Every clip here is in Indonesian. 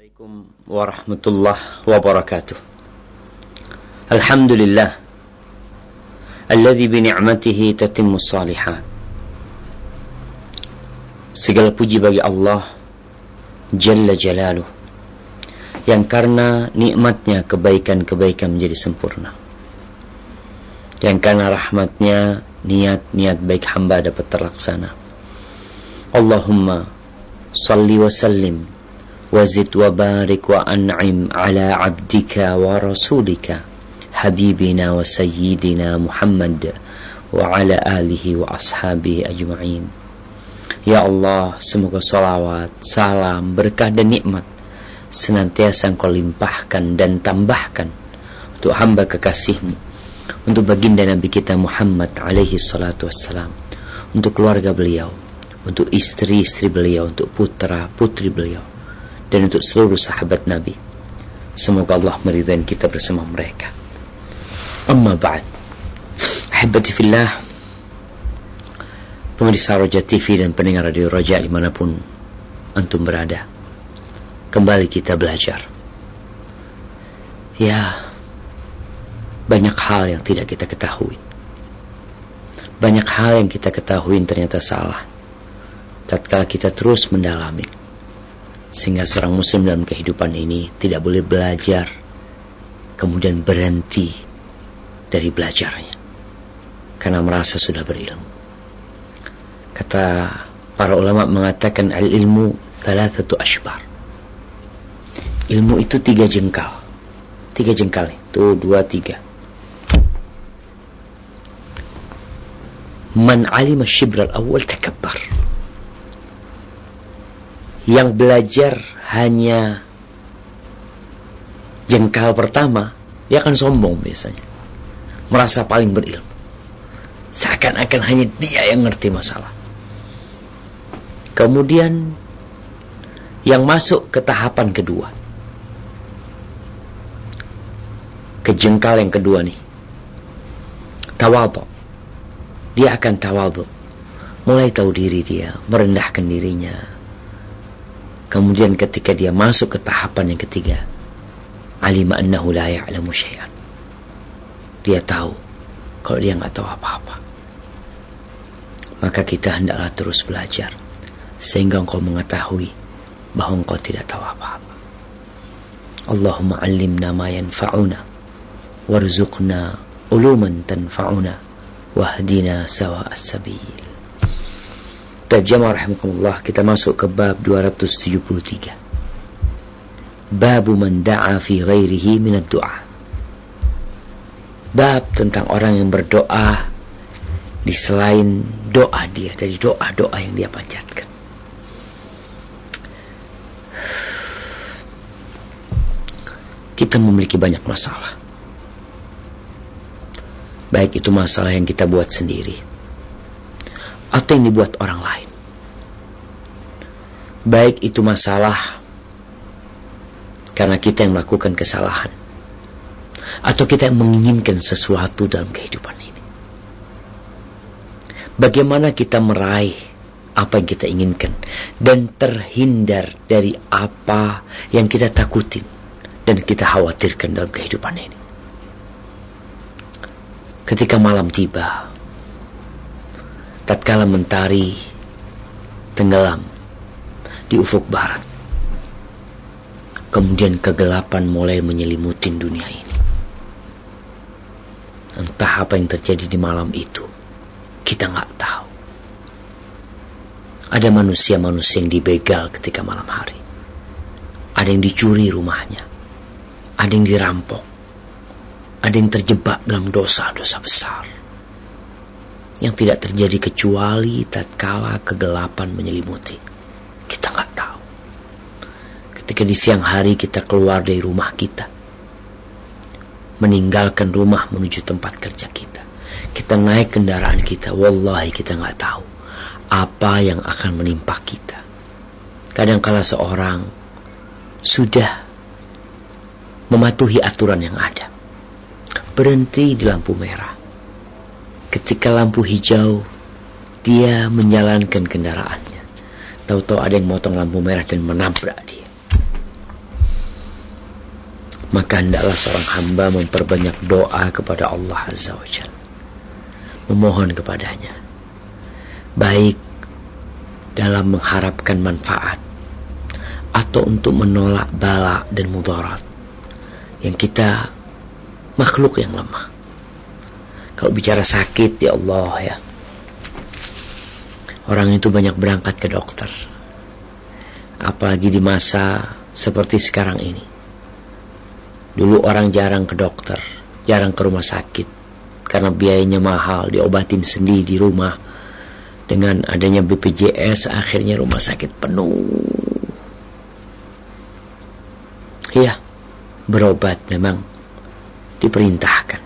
Assalamualaikum warahmatullahi wabarakatuh. Alhamdulillah alladzi bi ni'matihi tatimmus shalihat. Segala puji bagi Allah Jalla Jalaluh, yang karena nikmatnya kebaikan-kebaikan menjadi sempurna, yang karena rahmatnya niat-niat baik hamba dapat terlaksana. Allahumma salli wa sallim wazid wa barik wa an'im ala abdika wa rasulika habibina wa sayyidina Muhammad wa ala alihi wa ashabihi ajma'in. Ya Allah, semoga salawat, salam, berkah dan nikmat senantiasa Engkau limpahkan dan tambahkan untuk hamba kekasih-Mu, untuk baginda Nabi kita Muhammad alaihi salatu wassalam, untuk keluarga beliau, untuk istri-istri beliau, untuk putra-putri beliau, dan untuk seluruh sahabat Nabi. Semoga Allah meridai kita bersama mereka. Amma ba'd. Ahibati fillah, pemirsa Roja TV dan pendengar Radio Roja dimanapun antum berada, kembali kita belajar. Ya, banyak hal yang tidak kita ketahui. Banyak hal yang kita ketahui ternyata salah tatkala kita terus mendalami. Sehingga seorang muslim dalam kehidupan ini tidak boleh belajar kemudian berhenti dari belajarnya karena merasa sudah berilmu. Kata para ulama mengatakan al-ilmu thalathatu ashbar. Ilmu itu 3 jengkal. 3 jengkal itu 2, 3. Man alima shibral awal takabbar. Yang belajar hanya jengkal pertama, dia akan sombong biasanya, merasa paling berilmu, seakan-akan hanya dia yang ngerti masalah. Kemudian yang masuk ke tahapan kedua, ke jengkal yang kedua nih, tawadhu. Dia akan tawadhu, mulai tahu diri dia, merendahkan dirinya. Kemudian ketika dia masuk ke tahapan yang ketiga, alima annahu la ya'lamu syai'an. Dia tahu kalau dia enggak tahu apa-apa. Maka kita hendaklah terus belajar sehingga engkau mengetahui bahwa engkau tidak tahu apa-apa. Allahumma 'allimna ma yanfa'una warzuqna uluman tanfa'una wahdina sawa'as sabil. Jamaah rahimakumullah, kita masuk ke bab 273. Babu man da'a fi ghairihi minad du'a. Bab tentang orang yang berdoa di selain doa dia, dari doa-doa yang dia panjatkan. Kita memiliki banyak masalah. Baik itu masalah yang kita buat sendiri atau yang dibuat orang lain. Baik itu masalah karena kita yang melakukan kesalahan, atau kita yang menginginkan sesuatu dalam kehidupan ini. Bagaimana kita meraih apa yang kita inginkan dan terhindar dari apa yang kita takutin dan kita khawatirkan dalam kehidupan ini. Ketika malam tiba, tatkala mentari tenggelam di ufuk barat, kemudian kegelapan mulai menyelimuti dunia ini. Entah apa yang terjadi di malam itu, kita nggak tahu. Ada manusia-manusia yang dibegal ketika malam hari. Ada yang dicuri rumahnya, ada yang dirampok, ada yang terjebak dalam dosa-dosa besar yang tidak terjadi kecuali tatkala kegelapan menyelimuti. Kita nggak tahu. Ketika di siang hari kita keluar dari rumah kita, meninggalkan rumah menuju tempat kerja kita, kita naik kendaraan kita, wallahi kita nggak tahu apa yang akan menimpa kita. Kadangkala seorang sudah mematuhi aturan yang ada, berhenti di lampu merah. Ketika lampu hijau, dia menjalankan kendaraannya. Tahu-tahu ada yang motong lampu merah dan menabrak dia. maka hendaklah seorang hamba memperbanyak doa kepada Allah Azza wa Jalla, memohon kepadanya, baik dalam mengharapkan manfaat atau untuk menolak bala dan mudarat yang kita makhluk yang lemah. Kalau bicara sakit, ya Allah ya, orang itu banyak berangkat ke dokter, apalagi di masa seperti sekarang ini. Dulu orang jarang ke dokter, jarang ke rumah sakit karena biayanya mahal, diobatin sendiri di rumah. Dengan adanya BPJS, akhirnya rumah sakit penuh. Iya, berobat memang diperintahkan,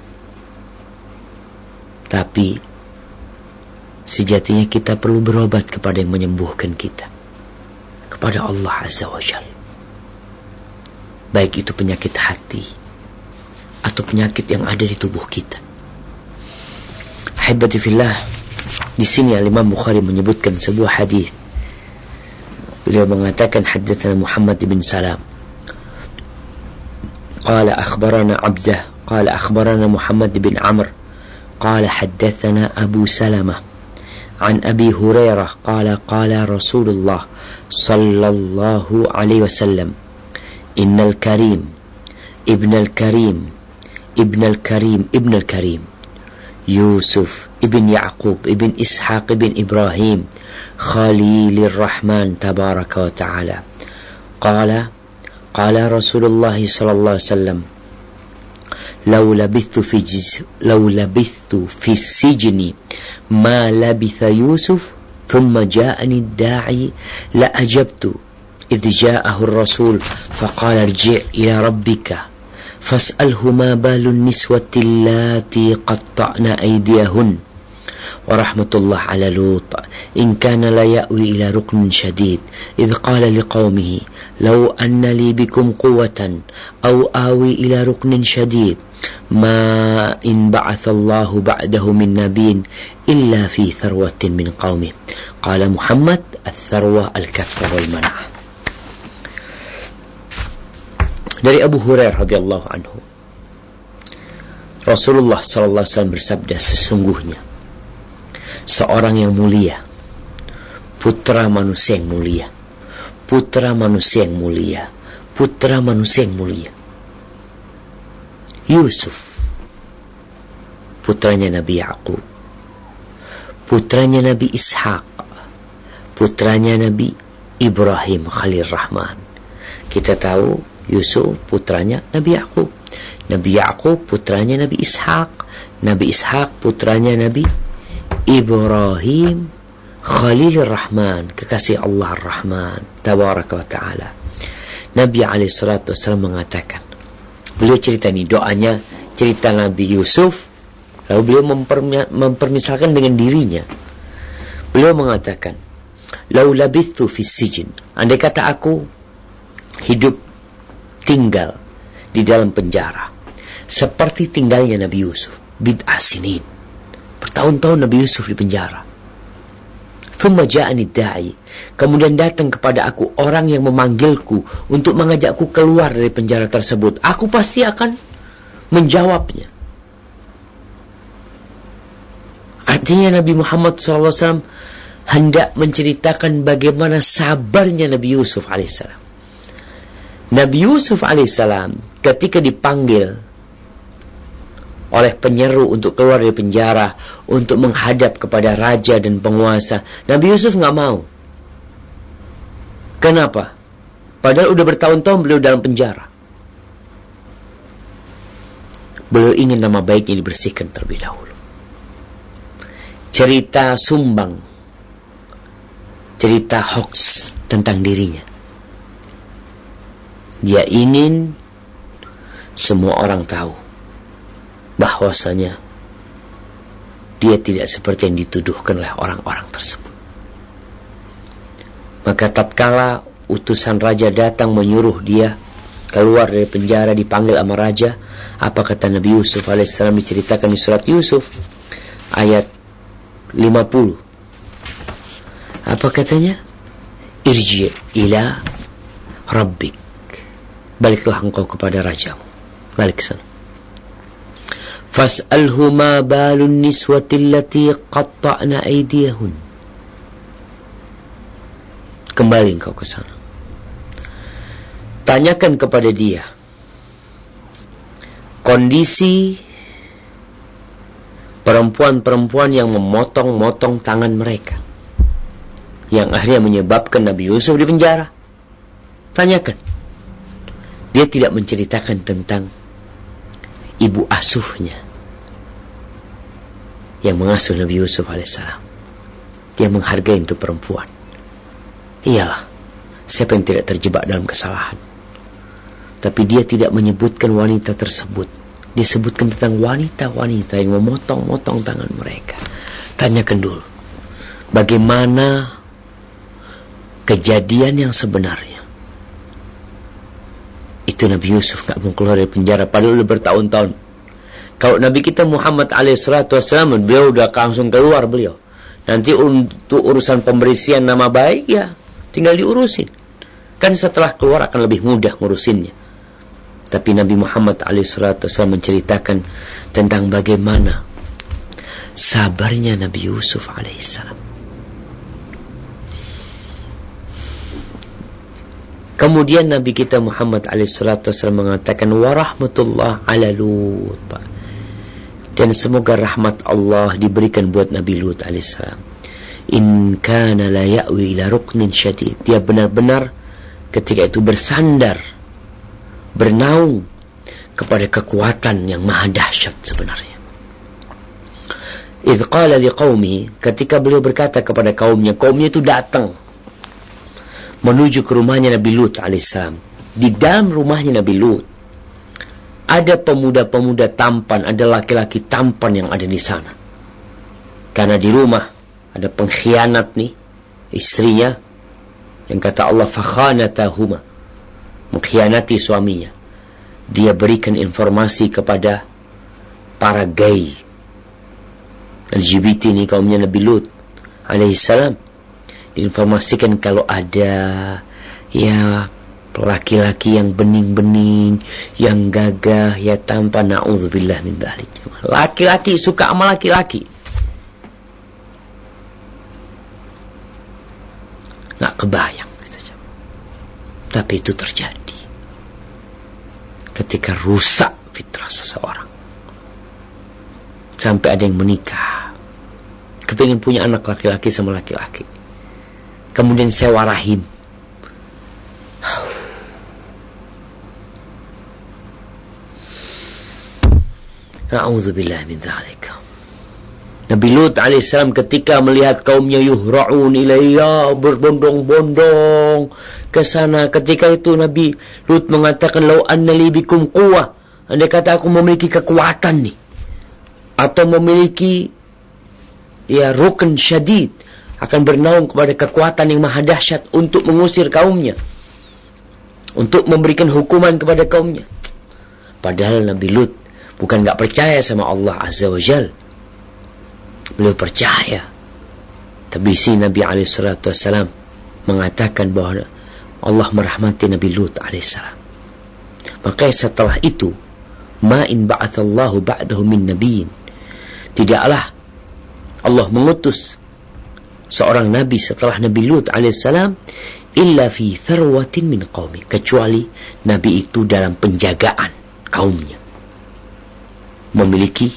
tapi sejatinya kita perlu berobat kepada yang menyembuhkan kita, kepada Allah Azza wa Jalla. Baik itu penyakit hati atau penyakit yang ada di tubuh kita. Ahibati fillah, di sini Imam Bukhari menyebutkan sebuah hadis. Beliau mengatakan, haddatsana Muhammad bin Salam qala akhbarana Abdah qala akhbarana Muhammad bin Amr qala haddatsana Abu Salamah an Abi Hurairah qala qala Rasulullah sallallahu alaihi wasallam, innal karim ibnal karim Yusuf ibn Yaqub ibn Ishaq ibn Ibrahim Khalilur Rahman tabaraka wa ta'ala qala Rasulullah sallallahu alaihi wasallam, law labithtu fi sijni ma labitha Yusuf thumma ja'ani ad-da'i la ajabtu idh ja'ahu ar-rasul faqala irji' ila rabbika fas'alhu ma balun niswati allati qatta'na aydiyahun wa rahmatullah ala Lut in kana la ya'wi ila ruknin shadid idh qala liqaumihi law anna li bikum quwwatan aw awi ila ruknin shadid ma in ba'atha Allahu ba'dahu min nabiyyin illa fi tharwatin min qaumih. Qala Muhammad, al-tharwa al-kathra wal man'ah. Dari Abu Hurairah radhiyallahu anhu, Rasulullah sallallahu alaihi wasallam bersabda, sesungguhnya seorang yang mulia, putra manusia yang mulia, putra manusia yang mulia, putra manusia yang mulia, Yusuf, putranya Nabi Yaqub, putranya Nabi Ishaq, putranya Nabi Ibrahim Khalil Rahman. Kita tahu Yusuf putranya Nabi Yaqub, Nabi Yaqub putranya Nabi Ishaq, Nabi Ishaq putranya Nabi Ibrahim Khalilur Rahman, kekasih Allah Ar-Rahman tabaraka wa ta'ala. Nabi alaihi salatu wasallam mengatakan, beliau cerita nih doanya, cerita Nabi Yusuf, lalu beliau mempermisalkan dengan dirinya. Beliau mengatakan, lau labithtu fis sijn, andai kata aku hidup tinggal di dalam penjara seperti tinggalnya Nabi Yusuf, bid'ah sinin, bertahun-tahun Nabi Yusuf di penjara. Thumma ja'ani da'i, kemudian datang kepada aku orang yang memanggilku untuk mengajakku keluar dari penjara tersebut, aku pasti akan menjawabnya. Artinya Nabi Muhammad SAW hendak menceritakan bagaimana sabarnya Nabi Yusuf alaihissalam. Nabi Yusuf alaihissalam ketika dipanggil oleh penyeru untuk keluar dari penjara, untuk menghadap kepada raja dan penguasa, Nabi Yusuf nggak mau. Kenapa? Padahal udah bertahun-tahun beliau dalam penjara. Beliau ingin nama baiknya dibersihkan terlebih dahulu. Cerita sumbang, cerita hoax tentang dirinya, dia ingin semua orang tahu bahwasanya dia tidak seperti yang dituduhkan oleh orang-orang tersebut. Maka tatkala utusan raja datang menyuruh dia keluar dari penjara, dipanggil sama raja, apa kata Nabi Yusuf alaihissalam, diceritakan di surat Yusuf ayat 50. Apa katanya? Irji ila rabbik, baliklah engkau kepada rajamu. Balik ke sana. Fas'alhu ma balun niswati allati qatta'na aydiyahun. Kembali engkau ke sana. Tanyakan kepada dia kondisi perempuan-perempuan yang memotong-motong tangan mereka, yang akhirnya menyebabkan Nabi Yusuf di penjara. Tanyakan. Dia tidak menceritakan tentang ibu asuhnya yang mengasuh Nabi Yusuf alaihissalam. Dia menghargai itu perempuan. Iyalah, siapa yang tidak terjebak dalam kesalahan? Tapi dia tidak menyebutkan wanita tersebut. Dia sebutkan tentang wanita-wanita yang memotong-motong tangan mereka. Tanyakan dulu, bagaimana kejadian yang sebenarnya. Itu Nabi Yusuf gak mau keluar dari penjara padahal udah bertahun-tahun. Kalau Nabi kita Muhammad alaihissalam, beliau udah langsung keluar beliau. Nanti untuk urusan pembersihan nama baik ya tinggal diurusin. Kan setelah keluar akan lebih mudah ngurusinnya. Tapi Nabi Muhammad alaihissalam menceritakan tentang bagaimana sabarnya Nabi Yusuf alaihissalam. Kemudian Nabi kita Muhammad alaihissalam mengatakan warahmatullah ala Lut, dan semoga rahmat Allah diberikan buat Nabi Lut alaihissalam. In kana la ya'wi ila ruknin syadid. Dia benar-benar ketika itu bersandar, bernaung kepada kekuatan yang maha dahsyat sebenarnya. Idh qala liqaumihi, ketika beliau berkata kepada kaumnya itu datang menuju ke rumahnya Nabi Lut alaihissalam. Di dalam rumahnya Nabi Lut ada pemuda-pemuda tampan, ada laki-laki tampan yang ada di sana. Karena di rumah ada pengkhianat nih, istrinya, yang kata Allah fakhanatahuma, mengkhianati suaminya. Dia berikan informasi kepada para gay LGBT nih, kaumnya Nabi Lut alaihissalam. Diinformasikan kalau ada ya laki-laki yang bening-bening, yang gagah, ya tampan, na'udzubillah min dzalik. Laki-laki suka sama laki-laki. Nggak kebayang. Tapi itu terjadi ketika rusak fitrah seseorang. Sampai ada yang menikah, kepingin punya anak laki-laki sama laki-laki, kemudian sewa rahim. Na'udzubillah min dzalik. Nabi Lut alaihissalam ketika melihat kaumnya yuhra'un ilayya, berbondong-bondong ke sana, ketika itu Nabi Lut mengatakan lau anna li bikum quwwah, andai kata aku memiliki kekuatan nih, atau memiliki ya rukun syadid, akan bernaung kepada kekuatan yang maha dahsyat untuk mengusir kaumnya, untuk memberikan hukuman kepada kaumnya. Padahal Nabi Lut bukan gak percaya sama Allah Azza wa Jal. Beliau percaya. Tapi si Nabi SAW mengatakan bahwa Allah merahmati Nabi Lut alaihissalam. Maka setelah itu, ma in ba'athallahu ba'dahu min nabiyyin, tidaklah Allah mengutus seorang nabi setelah Nabi Lut alaihissalam illa fi tharwatin min qaumi, kecuali nabi itu dalam penjagaan kaumnya, memiliki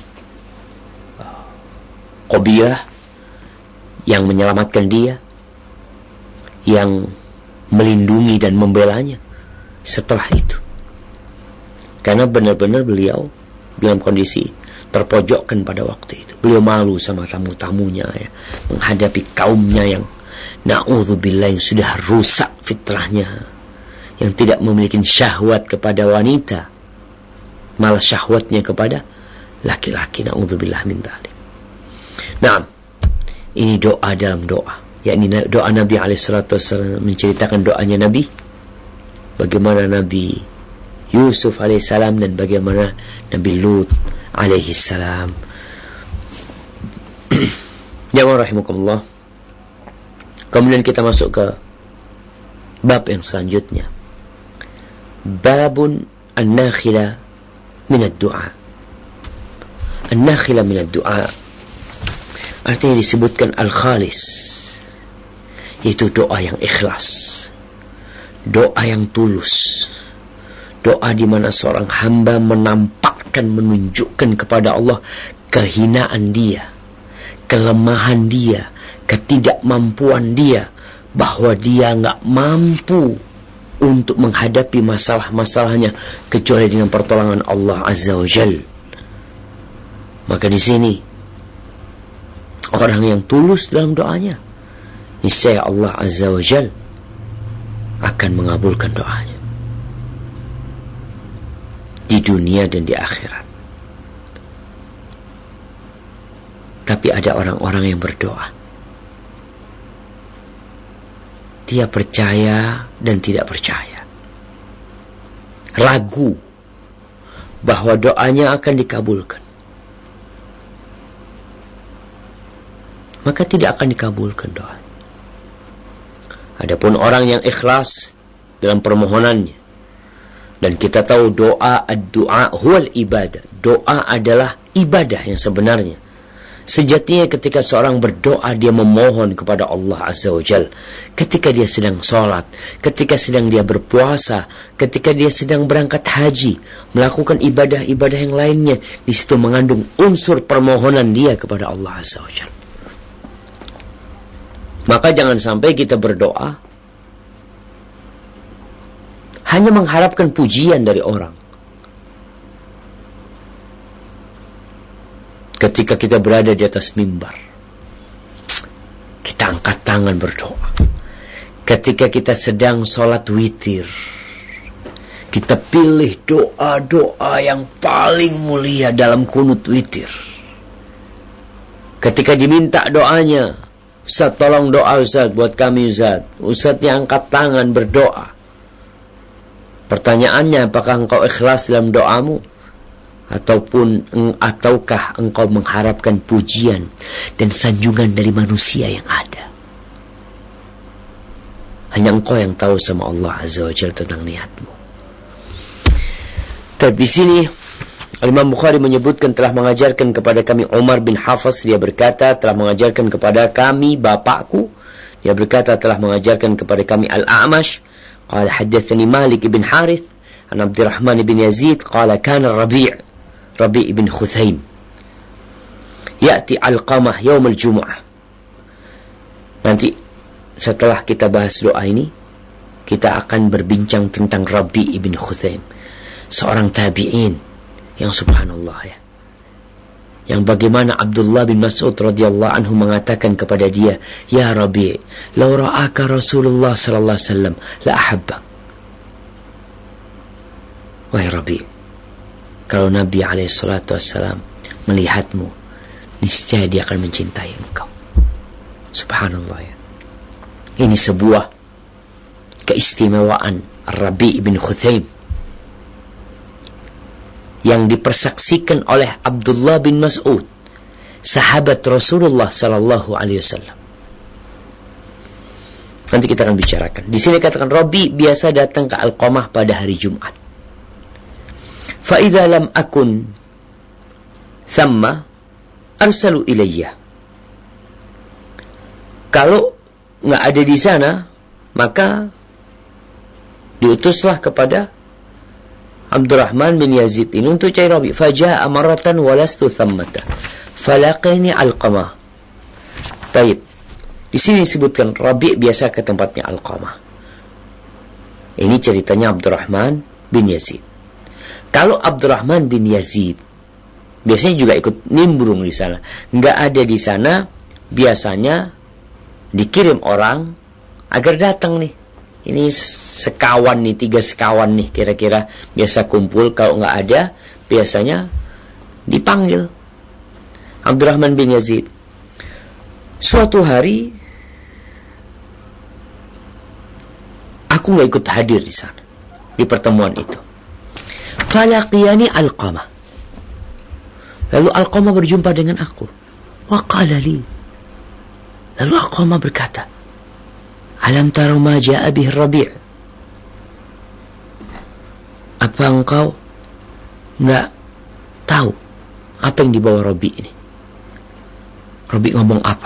qabilah yang menyelamatkan dia, yang melindungi dan membelanya setelah itu. Karena benar-benar beliau dalam kondisi terpojokkan pada waktu itu. Beliau malu sama tamu-tamunya ya, menghadapi kaumnya yang na'udzubillah, yang sudah rusak fitrahnya, yang tidak memiliki syahwat kepada wanita, malah syahwatnya kepada laki-laki. Na'udzubillah min dzalik. Nah, ini doa dalam doa, yakni doa Nabi alaihissalam, menceritakan doanya Nabi, bagaimana Nabi Yusuf alaihissalam dan bagaimana Nabi Lut alaihissalam. Jamaah rahimakumullah. Kemudian kita masuk ke bab yang selanjutnya. Babun an-nakhila minad du'a. An-nakhila minad du'a artinya disebutkan al-khalis, yaitu doa yang ikhlas, doa yang tulus, doa di mana seorang hamba menampakkan, menunjukkan kepada Allah kehinaan dia, kelemahan dia, ketidakmampuan dia, bahwa dia nggak mampu untuk menghadapi masalah-masalahnya kecuali dengan pertolongan Allah Azza wa Jal. Maka di sini orang yang tulus dalam doanya, niscaya Allah Azza wa Jal akan mengabulkan doanya di dunia dan di akhirat. Tapi ada orang-orang yang berdoa, dia percaya dan tidak percaya, ragu bahwa doanya akan dikabulkan, maka tidak akan dikabulkan doa. Adapun orang yang ikhlas dalam permohonannya, dan kita tahu doa, ad-du'a huwal ibadah, doa adalah ibadah yang sebenarnya. Sejatinya ketika seorang berdoa, dia memohon kepada Allah Azza wa Jal. Ketika dia sedang sholat, ketika sedang dia berpuasa, ketika dia sedang berangkat haji, melakukan ibadah-ibadah yang lainnya, di situ mengandung unsur permohonan dia kepada Allah Azza wa Jal. Maka jangan sampai kita berdoa hanya mengharapkan pujian dari orang. Ketika kita berada di atas mimbar, kita angkat tangan berdoa. Ketika kita sedang sholat witir, kita pilih doa-doa yang paling mulia dalam kunut witir. Ketika diminta doanya, Ustaz tolong doa Ustaz buat kami Ustaz. Ustaznya angkat tangan berdoa. Pertanyaannya, apakah engkau ikhlas dalam doamu? Ataukah engkau mengharapkan pujian dan sanjungan dari manusia yang ada? Hanya engkau yang tahu sama Allah Azza wa Jalla tentang niatmu. Tapi di sini Imam Bukhari menyebutkan telah mengajarkan kepada kami Umar bin Hafs, dia berkata telah mengajarkan kepada kami bapakku, dia berkata telah mengajarkan kepada kami Al-A'mash, qala haddatsani Malik bin Harith an Abdurrahman bin Yazid qala kana Rabi' ibn Khuthaim ya'ti Alqamah yaum al-Jumu'ah. Nanti setelah kita bahas doa ini, kita akan berbincang tentang Rabi' ibn Khuthaim, seorang tabi'in yang subhanallah ya, yang bagaimana Abdullah bin Mas'ud radhiyallahu anhu mengatakan kepada dia, ya Rabi', law ra'aka Rasulullah sallallahu alaihi wasallam la ahabbak. Wahai Rabi', kalau Nabi SAW melihatmu, niscaya dia akan mencintai engkau. Subhanallah ya. Ini sebuah keistimewaan Rabi' bin Khuthaim yang dipersaksikan oleh Abdullah bin Mas'ud, sahabat Rasulullah SAW. Nanti kita akan bicarakan. Di sini katakan Rabi' biasa datang ke Alqamah pada hari Jumat. فَإِذَا لَمْ أَكُنْ ثَمَّ أَرْسَلُوا إِلَيَّ. Kalau nggak ada di sana, maka diutuslah kepada Abdurrahman bin Yazid ini untuk cari Rabi'. فَجَاءَ مَرَّةً وَلَسْتُ ثَمَّةً فَلَقَيْنِي Alqamah. Baik, di sini disebutkan Rabi' biasa ke tempatnya Alqamah. Ini ceritanya Abdurrahman bin Yazid. Kalau Abdurrahman bin Yazid biasanya juga ikut nimbrung di sana, nggak ada di sana, biasanya dikirim orang agar datang nih. Ini sekawan nih, 3 sekawan nih kira-kira biasa kumpul. Kalau nggak ada, biasanya dipanggil Abdurrahman bin Yazid. Suatu hari aku nggak ikut hadir di sana di pertemuan itu. Falaqiyani Alqamah. Lalu Alqamah berjumpa dengan aku. Wa qala li. Lalu Alqamah berkata, alam tara ma jaa bihi Rabi'? Apa engkau enggak tahu apa yang dibawa Rabi ini. Rabi ngomong apa?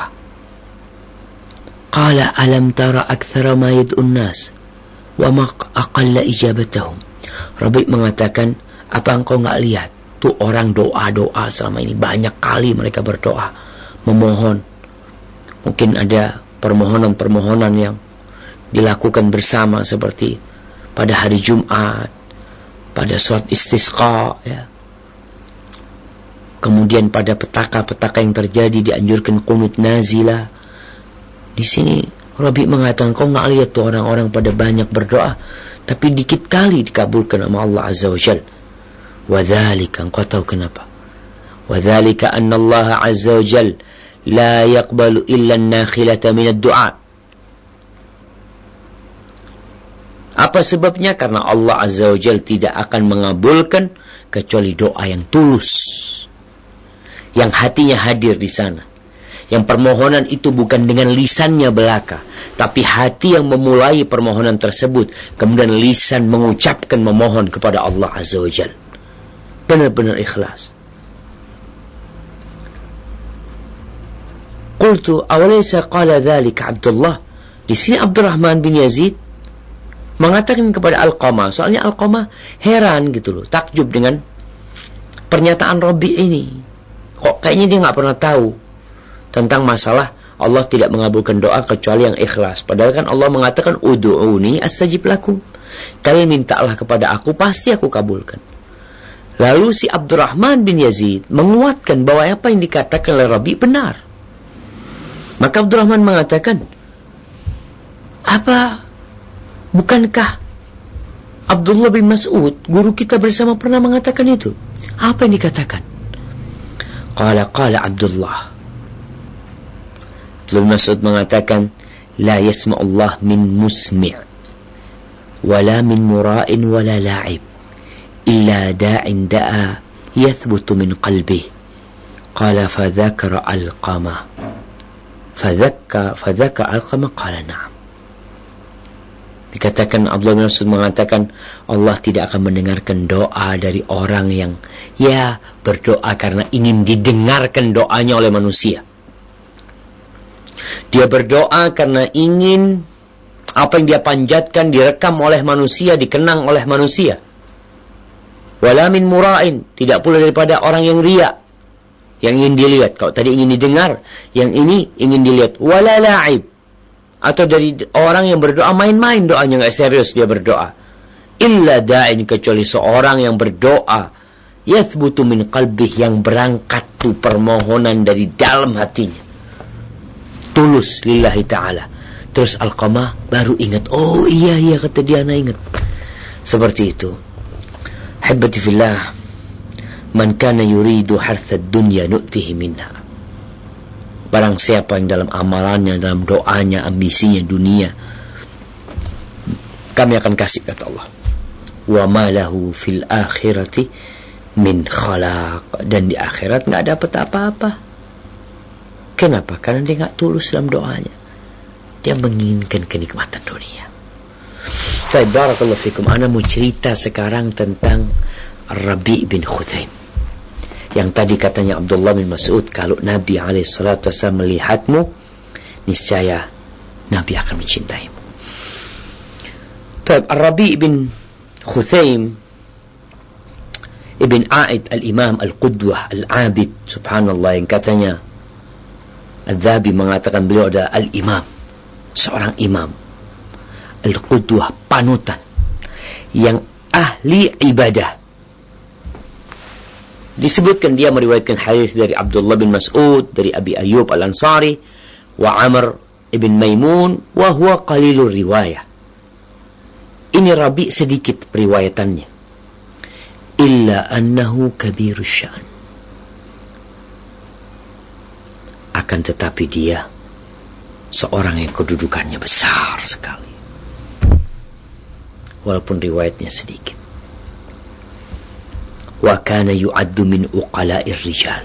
Qala alam tara aktsara ma yad'un nas wa ma aqalla ijabatahum. Rabi mengatakan, apa engkau enggak lihat tuh orang doa-doa selama ini, banyak kali mereka berdoa, memohon. Mungkin ada permohonan-permohonan yang dilakukan bersama seperti pada hari Jumat, pada sholat istisqa, ya. Kemudian pada petaka-petaka yang terjadi dianjurkan qunut nazilah. Di sini Rabi mengatakan, kau nggak lihat tuh orang-orang pada banyak berdoa, tapi dikit kali dikabulkan sama Allah Azza wa Jal. Wadzalika, engkau tahu kenapa? Wadzalika anna Allah Azza wa Jal la yaqbalu illa an-nakhilata min ad-du'a. Apa sebabnya? Karena Allah Azza wa Jal tidak akan mengabulkan kecuali doa yang tulus, yang hatinya hadir di sana, yang permohonan itu bukan dengan lisannya belaka, tapi hati yang memulai permohonan tersebut, kemudian lisan mengucapkan memohon kepada Allah Azza wa Jal, benar-benar ikhlas. Qultu awalaysa qala dzalika Abdullah. Di sini Abdurrahman bin Yazid mengatakan kepada Alqamah, soalnya Alqamah heran gitu loh, takjub dengan pernyataan Rabi ini. Kok kayaknya dia nggak pernah tahu tentang masalah Allah tidak mengabulkan doa kecuali yang ikhlas. Padahal kan Allah mengatakan ud'uni astajib lakum. Kalian mintalah kepada aku, pasti aku kabulkan. Lalu si Abdurrahman bin Yazid menguatkan bahwa apa yang dikatakan oleh Rabi benar. Maka Abdurrahman mengatakan, apa, bukankah Abdullah bin Mas'ud, guru kita bersama, pernah mengatakan itu? Apa yang dikatakan? Qala Abdullah. Abdullah bin Mas'ud mengatakan, la yasma'ullah min musmi' wala min mura'in wala la'ib illa da'in da'a yathbutu min qalbih. Qala fadhakara Alqamah. Fadhakara Alqamah qala na'am. Dikatakan Abdullah bin Mas'ud mengatakan, Allah tidak akan mendengarkan doa dari orang yang berdoa karena ingin didengarkan doanya oleh manusia. Dia berdoa karena ingin apa yang dia panjatkan direkam oleh manusia, dikenang oleh manusia. Wala min mura'in, tidak pula daripada orang yang riya, yang ingin dilihat. Kalau tadi ingin didengar, yang ini ingin dilihat. Wala la'ib, atau dari orang yang berdoa main-main, doanya nggak serius dia berdoa. Illa da'in, kecuali seorang yang berdoa yathbutu min qalbih, yang berangkat tuh permohonan dari dalam hatinya, tulus lillahi ta'ala. Terus Alqamah baru ingat, oh iya kata dia, ana ingat. Seperti itu. Habbati fillah, man kana yuridu harthad dunya nu'tihi minha. Barang siapa yang dalam amalannya, dalam doanya, ambisinya dunia, kami akan kasih, kata Allah. Wa ma lahu fil akhirati min khalaq, dan di akhirat nggak dapat apa-apa. Kenapa? Karena dia nggak tulus dalam doanya. Dia menginginkan kenikmatan dunia. Baik, barakallahu fikum. Ana mau cerita sekarang tentang Rabi bin Khuthaim, yang tadi katanya Abdullah bin Mas'ud, kalau Nabi SAW melihatmu, niscaya Nabi akan mencintaimu. Rabi bin Khuthaim Ibn A'id al-Imam al-Qudwah al-Abid, subhanallah, yang katanya Al-Dhabi mengatakan beliau adalah al-Imam, seorang imam, al-Qudwah, panutan, yang ahli ibadah. Disebutkan dia meriwayatkan hadis dari Abdullah bin Mas'ud, dari Abi Ayyub al-Ansari, wa Amr ibn Maimun, wa huwa qalilur riwayah. Ini Rabi sedikit periwayatannya. Illa annahu kabirus sya'n. Akan tetapi dia seorang yang kedudukannya besar sekali, walaupun riwayatnya sedikit. Wa kana yu'addu min uqala'ir rijal.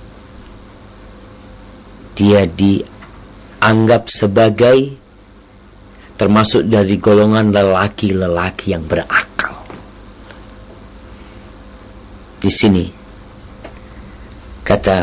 Dia dianggap sebagai termasuk dari golongan lelaki-lelaki yang berakal. Di sini Kata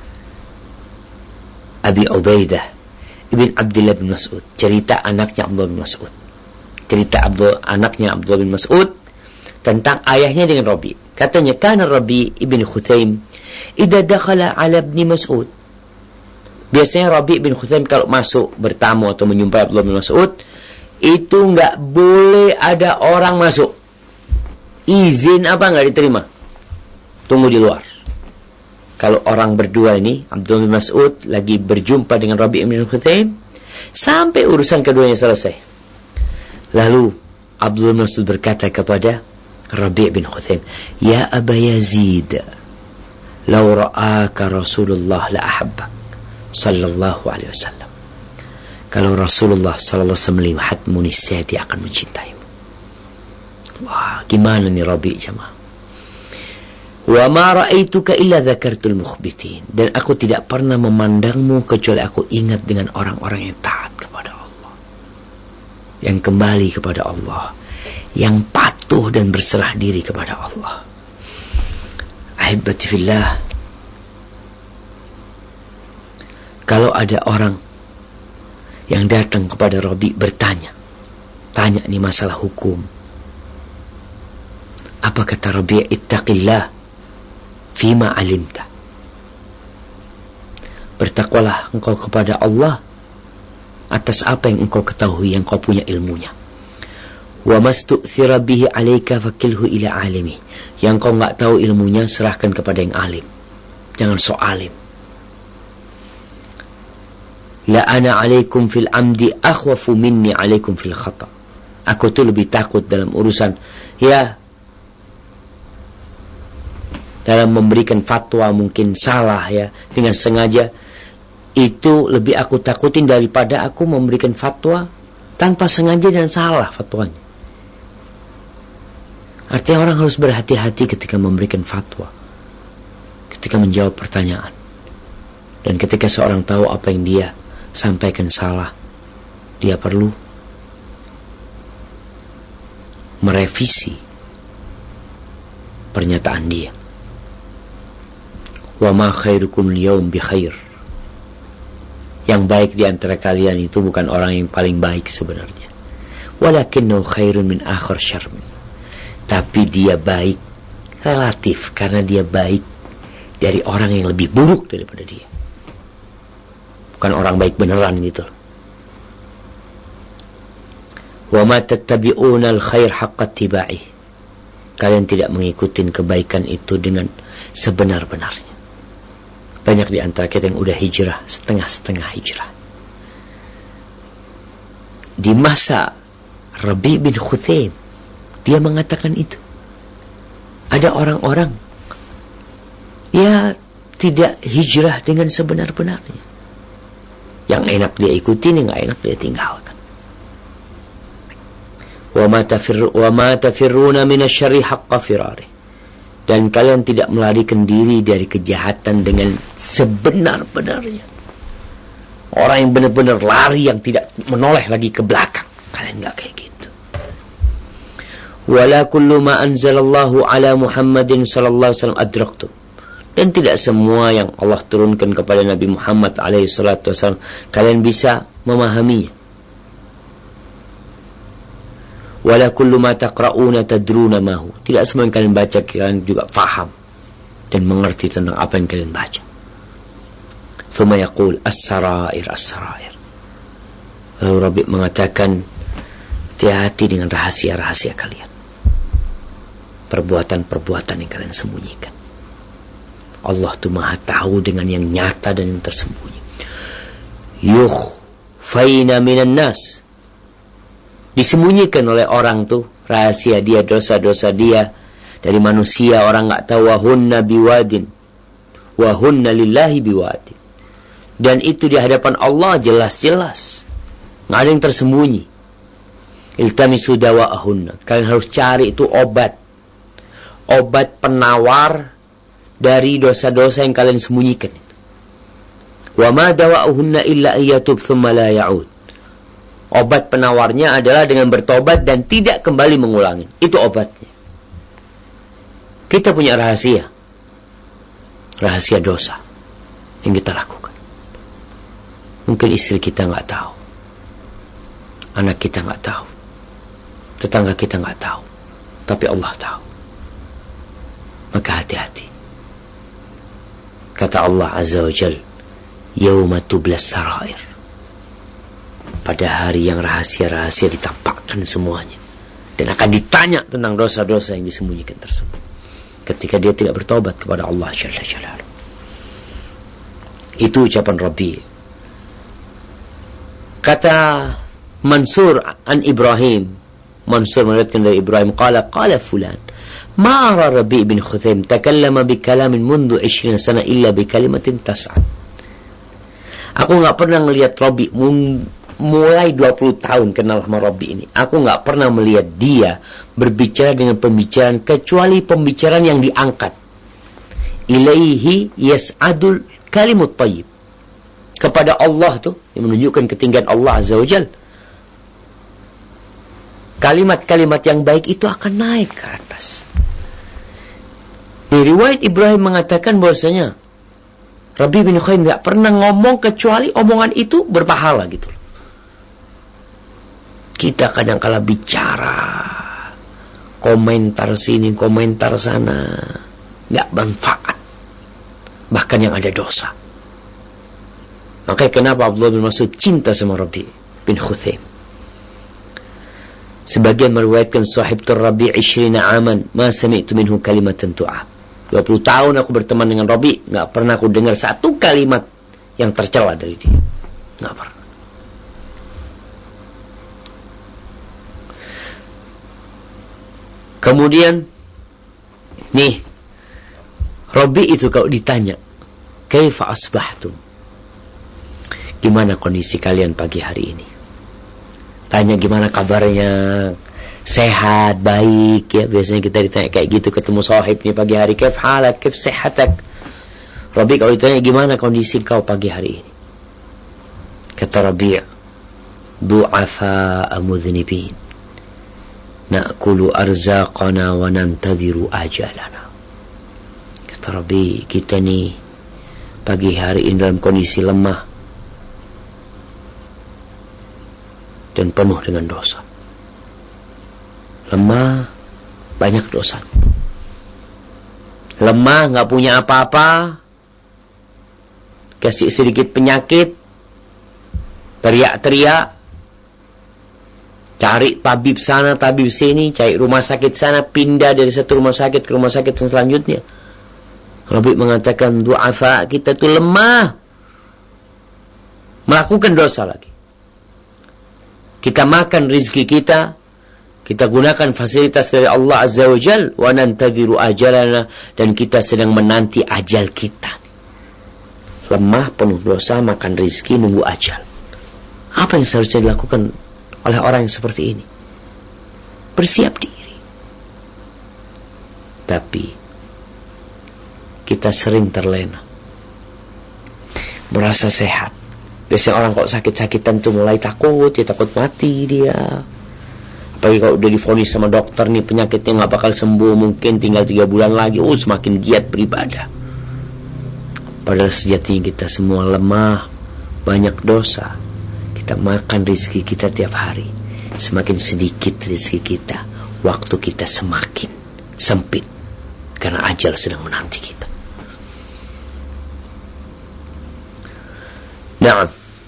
Abi Ubaidah ibn Abdullah bin Mas'ud, cerita anaknya Abdullah bin Mas'ud, anaknya Abdullah bin Mas'ud tentang ayahnya dengan Rabi. Katanya, kana Rabi ibn Khuthaim idza dakhala ala ibn Mas'ud. Biasanya Rabi bin Khuthaim kalau masuk bertamu atau menyumpai Abdullah bin Mas'ud, itu enggak boleh ada orang masuk. Izin apa enggak diterima. Tunggu di luar. Kalau orang berdua ini, Abdullah bin Mas'ud lagi berjumpa dengan Rabi bin Khuthaim, sampai urusan keduanya selesai. Lalu Abdullah bin Mas'ud berkata kepada Rabi bin Khuthaim, "Ya Aba Yazid, law ra'aka Rasulullah la ahabbak sallallahu alaihi wasallam." Kalau Rasulullah sallallahu alaihi wasallam melihatmu, niscaya dia akan mencintaimu. Wah, gimana nih Rabi jemaah? Wa ma ra'aituka illa dzakartul mukhbitin, dan aku tidak pernah memandangmu kecuali aku ingat dengan orang-orang yang taat kepada Allah, yang kembali kepada Allah, yang patuh dan berserah diri kepada Allah. Ahibati fillah, kalau ada orang yang datang kepada Rabi bertanya nih masalah hukum, apa kata Rabi? Ittaqillah fima alimta, bertakwalah engkau kepada Allah atas apa yang engkau ketahui, yang engkau punya ilmunya. Wa mastu'thira bihi 'alaika fakilhu ila 'alimi, yang engkau enggak tahu ilmunya serahkan kepada yang alim, jangan sok alim. La ana 'alaikum fil 'amdi akhwafu minni 'alaikum fil khata, aku tuh lebih takut dalam urusan dalam memberikan fatwa mungkin salah dengan sengaja, itu lebih aku takutin daripada aku memberikan fatwa tanpa sengaja dan salah fatwanya. Artinya orang harus berhati-hati ketika memberikan fatwa, ketika menjawab pertanyaan, dan ketika seorang tahu apa yang dia sampaikan salah, dia perlu merevisi pernyataan dia. Wa ma khairukum liyawm bi khair, yang baik di antara kalian itu bukan orang yang paling baik sebenarnya, walakinnahu khairun min akhar syarr, tapi dia baik relatif karena dia baik dari orang yang lebih buruk daripada dia, bukan orang baik beneran gitu. Wa ma tattabi'una al-khair haqqa ittiba'i, kalian tidak mengikuti kebaikan itu dengan sebenar-benarnya. Banyak di antara kita yang udah hijrah, setengah-setengah hijrah. Di masa Rabi bin Khuthaim, dia mengatakan itu. Ada orang-orang tidak hijrah dengan sebenar-benarnya. Yang enak dia ikutin, yang gak enak dia tinggalkan. Wa ma tafirruna minasyarri haqqa firari, dan kalian tidak melarikan diri dari kejahatan dengan sebenar-benarnya. Orang yang benar-benar lari, yang tidak menoleh lagi ke belakang, kalian enggak kayak gitu. Wala kullu ma anzalallahu ala Muhammadin sallallahu alaihi wasallam adraktum, dan tidak semua yang Allah turunkan kepada Nabi Muhammad alaihi salatu wasallam kalian bisa memahaminya. Wala kullu ma taqra'una tadruna mahu, tidak semua yang kalian baca kalian juga faham dan mengerti tentang apa yang kalian baca. Thumma yaqul as-sarair as-sarair, lalu Rabi mengatakan, hati-hati dengan rahasia-rahasia kalian, perbuatan-perbuatan yang kalian sembunyikan. Allah tuh maha tahu dengan yang nyata dan yang tersembunyi. Yukhfaina minan nas, disembunyikan oleh orang tuh rahasia dia, dosa-dosa dia dari manusia, orang enggak tahu. Wahunna biwadin wahunna lillahi biwadin, dan itu di hadapan Allah jelas-jelas, enggak ada yang tersembunyi. Iltamisu dawa'ahunna, kalian harus cari itu obat penawar dari dosa-dosa yang kalian sembunyikan. Wa ma dawa'ahunna illa ayyatub thumma la ya'ud, obat penawarnya adalah dengan bertobat dan tidak kembali mengulangi. Itu obatnya. Kita punya rahasia dosa. yang kita lakukan. Mungkin istri kita nggak tahu, anak kita nggak tahu, tetangga kita nggak tahu, tapi Allah tahu. Maka hati-hati. Kata Allah Azza wa Jal, yauma tublas sarair, pada hari yang rahasia-rahasia ditampakkan semuanya, dan akan ditanya tentang dosa-dosa yang disembunyikan tersebut, ketika dia tidak bertobat kepada Allah Jalla Jalaluhu. Itu ucapan Rabi. Kata Mansur an Ibrahim, Mansur meriwayatkan dari Ibrahim, qala fulan ma ara Rabi bin Khuthaim takallama bi kalamin mundu 20 sana illa bi kalimatin tas'ad. Aku enggak pernah melihat Rabi mulai 20 tahun kenal sama Rabi ini. Aku enggak pernah melihat dia berbicara dengan pembicaraan kecuali pembicaraan yang diangkat. Ilaihi yas'adul kalimut thayyib. Kepada Allah tuh, yang menunjukkan ketinggian Allah Azza wa Jal. Kalimat-kalimat yang baik itu akan naik ke atas. Di riwayat Ibrahim mengatakan bahwasanya Rabi bin Khuthaim tidak pernah ngomong kecuali omongan itu berpahala gitu. Kita kadang-kala bicara, komentar sini, komentar sana, nggak manfaat, bahkan yang ada dosa. Makanya kenapa Abdullah bin Mas'ud cinta sama Rabi bin Khuthaim? Sebagian meriwayatkan sahibtu Rabi 20 aman ma sami'tu minhu kalimatan tu'ab. 20 tahun aku berteman dengan Rabi, enggak pernah aku dengar satu kalimat yang tercela dari dia. Enggak pernah. Kemudian nih, Rabi itu kalau ditanya, "Kaifa asbahtum?" Gimana kondisi kalian pagi hari ini? Tanya gimana kabarnya, sehat, baik ya. Biasanya kita ditanya kayak gitu, ketemu sahib nih pagi hari, kaif halak, kaif sehatak. Rabi kalau ditanya gimana kondisi kau pagi hari ini, kata Rabi, du'afa mudhnibin na'kulu arzaqana wa nantadhiru ajalana. Kata Rabi, kita nih pagi hari ini dalam kondisi lemah dan penuh dengan dosa. Lemah, banyak dosa. Lemah, gak punya apa-apa, kasih sedikit penyakit, teriak-teriak, cari tabib sana, tabib sini, cari rumah sakit sana, pindah dari satu rumah sakit ke rumah sakit selanjutnya. Rabi mengatakan, du'afa, kita tuh lemah, melakukan dosa lagi. Kita makan rizki kita gunakan fasilitas dari Allah Azza wa Jal, wa nantadhiru ajalana, dan kita sedang menanti ajal kita. Lemah, penuh dosa, makan rizki, nunggu ajal. Apa yang seharusnya dilakukan oleh orang yang seperti ini? Bersiap diri. Tapi kita sering terlena, merasa sehat. Biasanya orang kok sakit-sakitan tuh mulai takut, dia takut mati dia. Apalagi kalau udah divonis sama dokter nih penyakitnya gak bakal sembuh, mungkin tinggal 3 bulan lagi, semakin giat beribadah. Padahal sejatinya kita semua lemah, banyak dosa. Kita makan rizki kita tiap hari. Semakin sedikit rizki kita, waktu kita semakin sempit, karena ajal sedang menanti kita. Nah,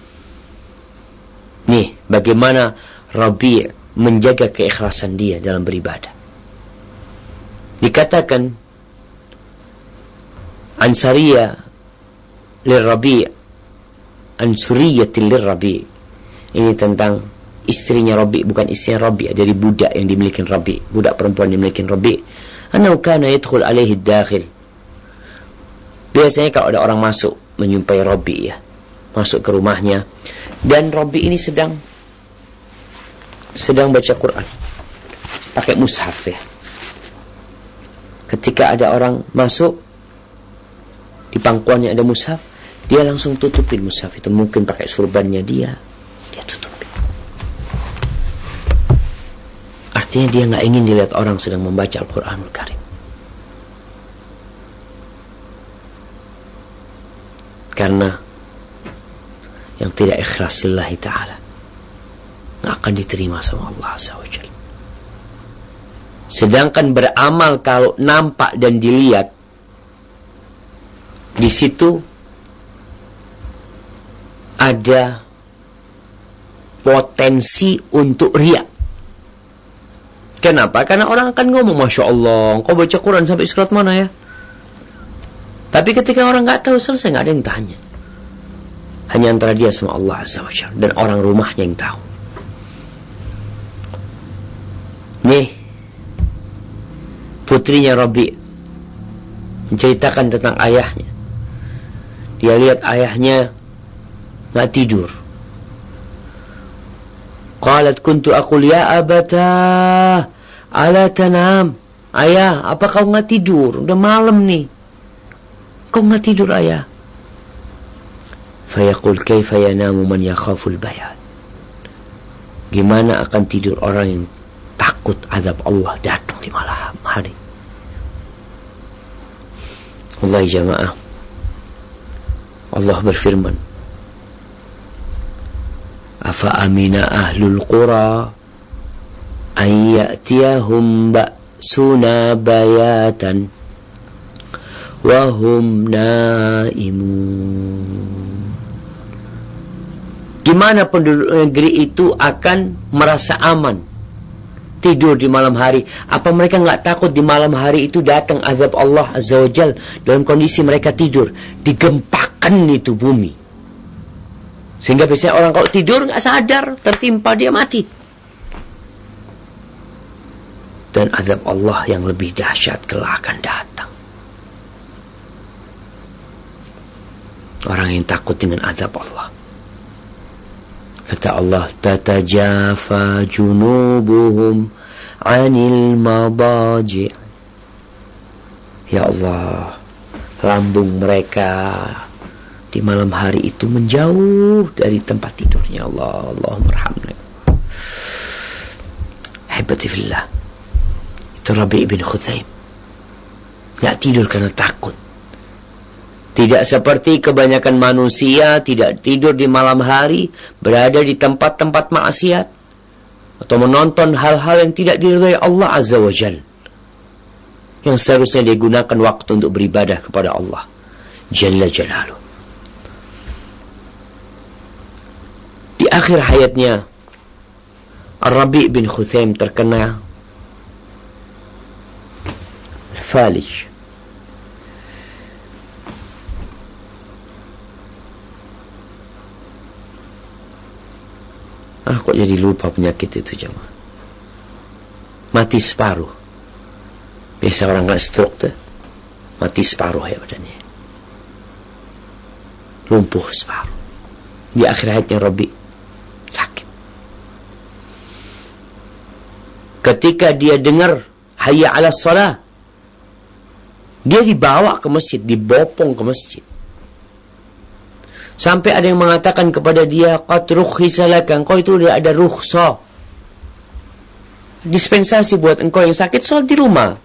nih bagaimana Rabi' menjaga keikhlasan dia dalam beribadah. Dikatakan Ansariyah lirrabi' Ansuriyatil lirrabi'. Ini tentang istrinya Rabi', bukan istrinya Rabi', dari budak yang dimiliki Rabi', budak perempuan yang dimiliki Rabi'. Annahu kana yadkhul alaihi ad-dakhil. Biasanya kalau ada orang masuk menyumpai Rabi', ya, masuk ke rumahnya, dan Rabi' ini sedang baca Quran pakai mushaf, ya. Ketika ada orang masuk, di pangkuannya ada mushaf, dia langsung tutupin mushaf itu. Mungkin pakai surbannya dia tutupin. Artinya dia gak ingin dilihat orang sedang membaca Al-Quranul Karim. Karena yang tidak ikhlas lillahi ta'ala nggak akan diterima sama Allah Azza wa Jalla. Sedangkan beramal kalau nampak dan dilihat, di situ ada potensi untuk riya. Kenapa? Karena orang akan ngomong, Masya Allah, kau baca Quran sampai surat mana ya? Tapi ketika orang nggak tahu, selesai, nggak ada yang tanya. Hanya antara dia sama Allah Azza wa Jalla dan orang rumahnya yang tahu. Nih, putrinya Rabi menceritakan tentang ayahnya. Dia lihat ayahnya nggak tidur. Qalat kuntu aqul ya abata ala tanam. Ayah, apa kau nggak tidur? Udah malam nih. Kau nggak tidur, ayah? Fayaqul kaifa yanamu man yakhaful bayat. Gimana akan tidur orang yang takut azab Allah datang di malam hari? Wallahi jamaah, Allah berfirman, afa amina ahlul qura an ya'tiyahum ba'suna bayatan wa hum naimun. Gimana penduduk negeri itu akan merasa aman tidur di malam hari? Apa mereka nggak takut di malam hari itu datang azab Allah Azza wa Jal dalam kondisi mereka tidur, digempakan itu bumi, sehingga biasanya orang kalau tidur nggak sadar tertimpa dia mati. Dan azab Allah yang lebih dahsyat kelak akan datang. Orang yang takut dengan azab Allah. Kata Allah, tatajafa junubuhum anil madaji'. Ya Allah, lambung mereka di malam hari itu menjauh dari tempat tidurnya. Allah, Allahumma arhamna. Habibati fillah, itu Rabi' bin Khuthaim gak tidur karena takut. Tidak seperti kebanyakan manusia tidak tidur di malam hari, berada di tempat-tempat maksiat atau menonton hal-hal yang tidak diridhai Allah Azza wa Jalla, yang seharusnya digunakan waktu untuk beribadah kepada Allah Jalla Jalaluh. Di akhir hayatnya, Rabi' bin Khuthaim terkena falij. Kok jadi lupa penyakit itu, jemaah. Mati separuh. Biasa orang kena stroke tuh, mati separuh ya badannya, lumpuh separuh. Di akhir hayatnya Rabi sakit. Ketika dia dengar hayya 'alas shalah, dia dibawa ke masjid, dibopong ke masjid. Sampai ada yang mengatakan kepada dia, qad rukhisa laka, engkau itu udah ada rukhsah, dispensasi buat engkau yang sakit sholat di rumah.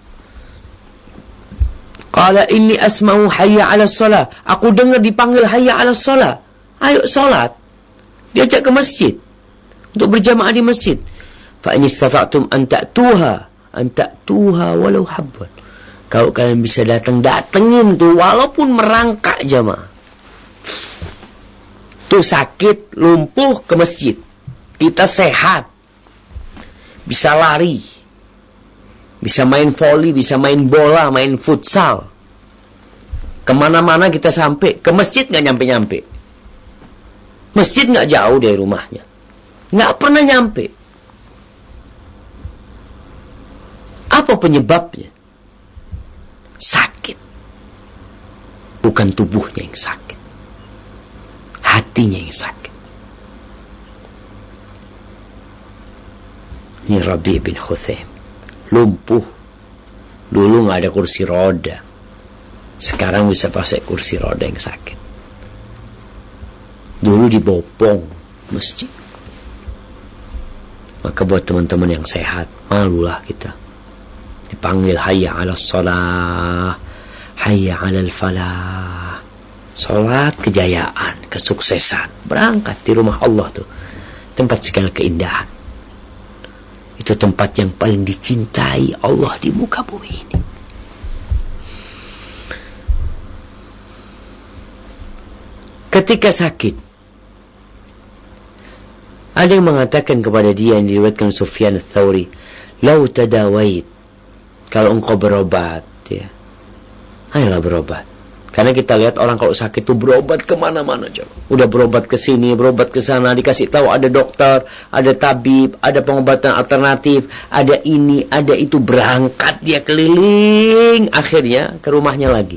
Qala inni asma'u hayya 'alas shalah, aku dengar dipanggil hayya 'alas shalah, ayo sholat. Diajak ke masjid untuk berjamaah di masjid. Fa in istata'tum an ta'tuha walau habban. Kalau kalian bisa datengin tuh walaupun merangkak, jamaah. Tuh sakit, lumpuh, ke masjid. Kita sehat, bisa lari, bisa main voli, bisa main bola, main futsal. Kemana-mana kita sampai. Ke masjid gak nyampe-nyampe. Masjid gak jauh dari rumahnya, gak pernah nyampe. Apa penyebabnya? Sakit. Bukan tubuhnya yang sakit, hatinya yang sakit. Ini Rabi' bin Khuthaim lumpuh. Dulu gak ada kursi roda, sekarang bisa pakai kursi roda yang sakit. Dulu dibopong masjid. Maka buat teman-teman yang sehat, malulah kita dipanggil hayya 'alas shalah, hayya 'alal falah. Sholat kejayaan, kesuksesan. Berangkat di rumah Allah tuh. Tempat segala keindahan. Itu tempat yang paling dicintai Allah di muka bumi ini. Ketika sakit, ada yang mengatakan kepada dia yang diriwayatkan Sufyan Ats-Tsauri, "Lau tadawait," kalau engkau berobat, ya, ayolah berobat. Karena kita lihat orang kalau sakit itu berobat kemana-mana, udah berobat ke sini, berobat ke sana, dikasih tahu ada dokter, ada tabib, ada pengobatan alternatif, ada ini, ada itu, berangkat dia keliling, akhirnya ke rumahnya lagi.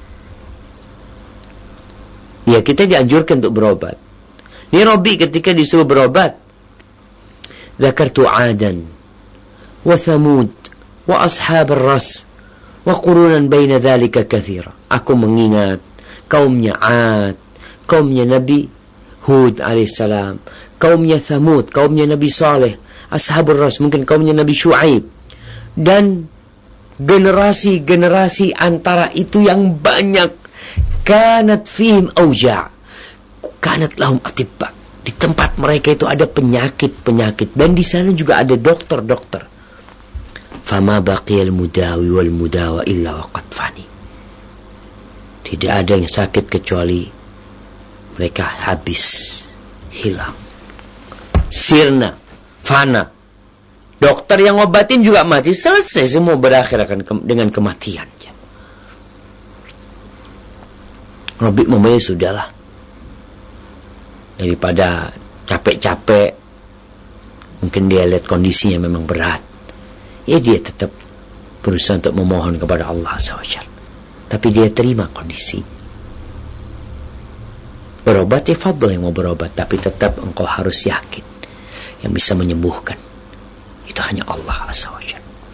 Ya, kita dianjurkan untuk berobat. Ini Rabi ketika disuruh berobat, "Dzakartu 'adan wa Thamud wa ashab ar-ras wa qurunan baina dzalika katsira." Aku mengingat kaumnya 'Ad, kaumnya Nabi Hud alaihissalam, kaumnya Thamud, kaumnya Nabi Saleh, ashabur ras, mungkin kaumnya Nabi Syuaib, dan generasi-generasi antara itu yang banyak. Kanat fihim auja', kanat lahum atibba. Di tempat mereka itu ada penyakit-penyakit, dan di sana juga ada dokter-dokter. Fama baqiyal mudawi wal mudawa illa waqad fani. Tidak ada yang sakit kecuali mereka habis, hilang, sirna, fana. Dokter yang ngobatin juga mati, selesai, semua berakhir dengan kematian. Rabi memilih sudahlah, daripada capek-capek, mungkin dia lihat kondisinya memang berat, ya dia tetap berusaha untuk memohon kepada Allah SWT. Tapi dia terima kondisi. Berobat ya fadl yang mau berobat, tapi tetap engkau harus yakin yang bisa menyembuhkan itu hanya Allah SWT.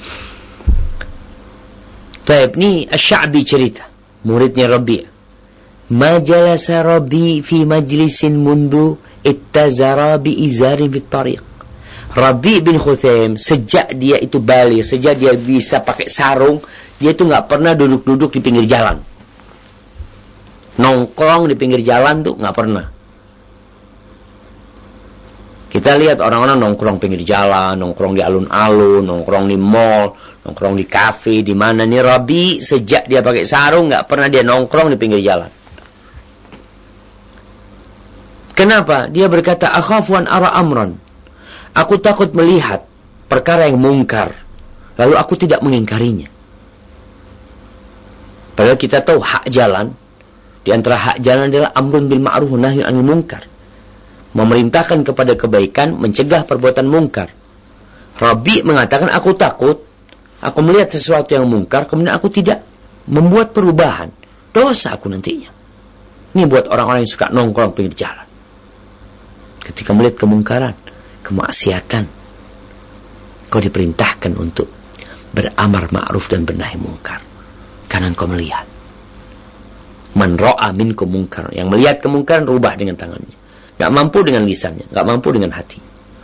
Taib, ni Asy-Sya'bi cerita, muridnya Rabi'. Ma jalasa Rabi' fi majlisin mundu ittazara bi izarin fit tariq. Rabi' bin Khuthaim, sejak dia itu baligh, sejak dia bisa pakai sarung, dia itu nggak pernah duduk-duduk di pinggir jalan. Nongkrong di pinggir jalan tuh nggak pernah. Kita lihat orang-orang nongkrong pinggir jalan, nongkrong di alun-alun, nongkrong di mall, nongkrong di kafe, di mana nih. Rabi' sejak dia pakai sarung nggak pernah dia nongkrong di pinggir jalan. Kenapa? Dia berkata, "Akhafu an ara amran." Aku takut melihat perkara yang mungkar, lalu aku tidak mengingkarinya. Padahal kita tahu hak jalan, di antara hak jalan adalah amrun bil ma'ruf wa nahyun 'anil munkar. Memerintahkan kepada kebaikan, mencegah perbuatan mungkar. Rabi' mengatakan, aku takut, aku melihat sesuatu yang mungkar, kemudian aku tidak membuat perubahan. Dosa aku nantinya. Ini buat orang-orang yang suka nongkrong pinggir jalan. Ketika melihat kemungkaran, kemaksiatan, kau diperintahkan untuk beramar ma'ruf dan bernahi mungkar. Karena kau melihat. Man ra'a minkum munkar, yang melihat kemungkaran rubah dengan tangannya. Gak mampu dengan lisannya, gak mampu dengan hati.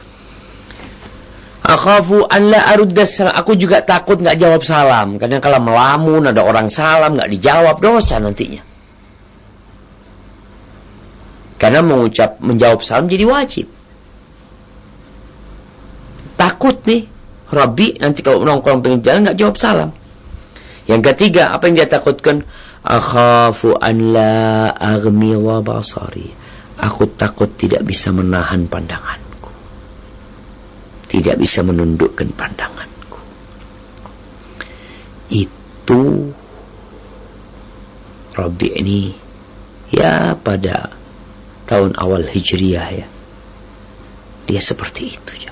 Akhafu an la arudda salam. Aku juga takut gak jawab salam. Karena kalau melamun ada orang salam gak dijawab, dosa nantinya. Karena menjawab salam jadi wajib. Takut nih Rabi' nanti kalau nongkrong pinggir jalan gak jawab salam. Yang ketiga, apa yang dia takutkan? Akhafu an la aghmi wa basari. Aku takut tidak bisa menahan pandanganku, tidak bisa menundukkan pandanganku. Itu Rabi' ini ya pada tahun awal Hijriyah ya. Dia seperti itu ya.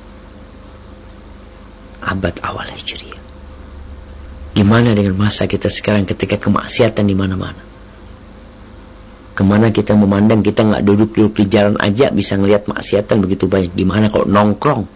Abad awal Hijriyah. Gimana dengan masa kita sekarang ketika kemaksiatan di mana-mana? Kemana kita memandang, kita nggak duduk-duduk di jalan aja bisa ngelihat maksiatan begitu banyak. Gimana kalau nongkrong?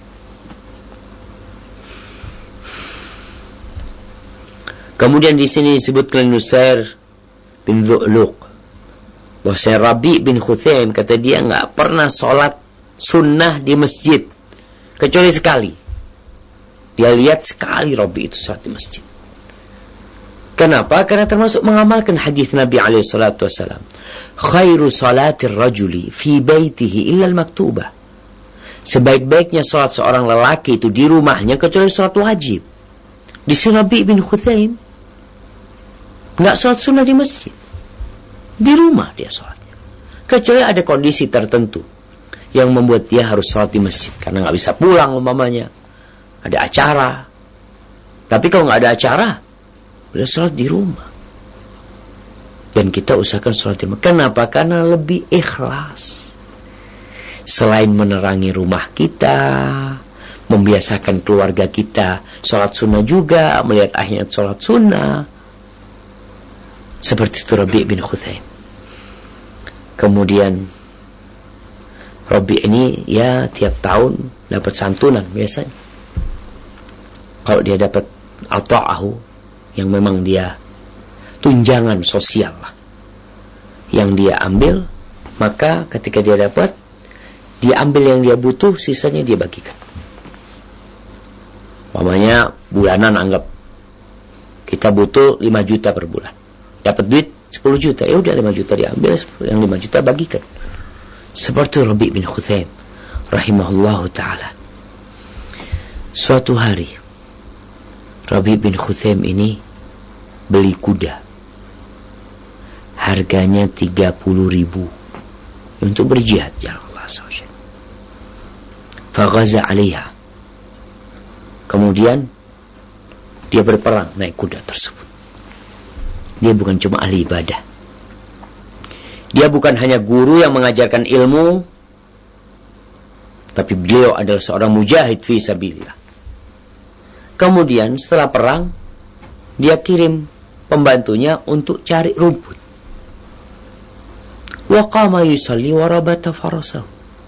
Kemudian di sini disebutkan Nusair bin Zu'luq bahwa Rabi' bin Khuthaim kata dia nggak pernah sholat sunnah di masjid kecuali sekali. Dia lihat sekali Rabi' itu sholat di masjid. Kenapa? Karena termasuk mengamalkan hadis Nabi alaihi salatu wasallam. Khairu salatir rajuli fi baitihi illa al-maktubah. Sebaik-baiknya salat seorang lelaki itu di rumahnya kecuali salat wajib. Di sini Rabi' bin Khuthaim enggak salat sunnah di masjid. Di rumah dia salatnya. Kecuali ada kondisi tertentu yang membuat dia harus salat di masjid karena enggak bisa pulang umpamanya. Ada acara. Tapi kalau enggak ada acara, beliau sholat di rumah. Dan kita usahakan sholat di rumah. Kenapa? Karena lebih ikhlas. Selain menerangi rumah kita, membiasakan keluarga kita sholat sunnah juga, melihat ayat sholat sunnah. Seperti itu Rabi' bin Khuthaim. Kemudian Rabi' ini ya tiap tahun dapat santunan biasanya. Kalau dia dapat ata'ahu, yang memang dia tunjangan sosial lah yang dia ambil, maka ketika dia dapat, dia ambil yang dia butuh, sisanya dia bagikan. Umpamanya bulanan, anggap kita butuh 5 juta per bulan, dapat duit 10 juta, ya udah 5 juta diambil, yang 5 juta bagikan. Seperti Rabi' bin Khuthaim rahimahullahu ta'ala. Suatu hari Rabi' bin Khuthaim ini beli kuda. Harganya 30.000 untuk berjihad jalan Allah SWT. Faghaza 'alaiha. Kemudian dia berperang naik kuda tersebut. Dia bukan cuma ahli ibadah. Dia bukan hanya guru yang mengajarkan ilmu, tapi beliau adalah seorang mujahid fi sabilillah. Kemudian setelah perang, dia kirim pembantunya untuk cari rumput. Wa qama yusalli wa rabata farasahu.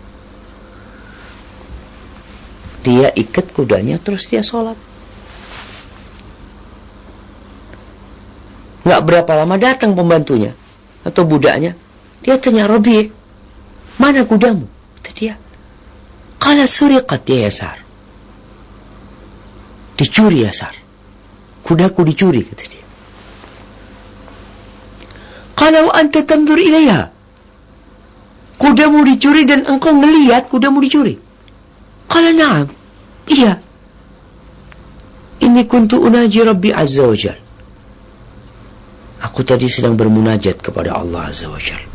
Dia ikat kudanya terus dia sholat. Nggak berapa lama datang pembantunya atau budaknya. Dia tanya, Rabi', mana kudamu? Kata dia, qala suriqat ya Yasar. Dicuri Yasar. Kudaku dicuri, kata dia. Qala wa anta tanzur ilaiha. Kudamu dicuri dan engkau melihat kudamu dicuri. Qala na'am. Iya. Inni kuntu unaji Rabbi Azza wa Jal. Aku tadi sedang bermunajat kepada Allah Azza wa Jal.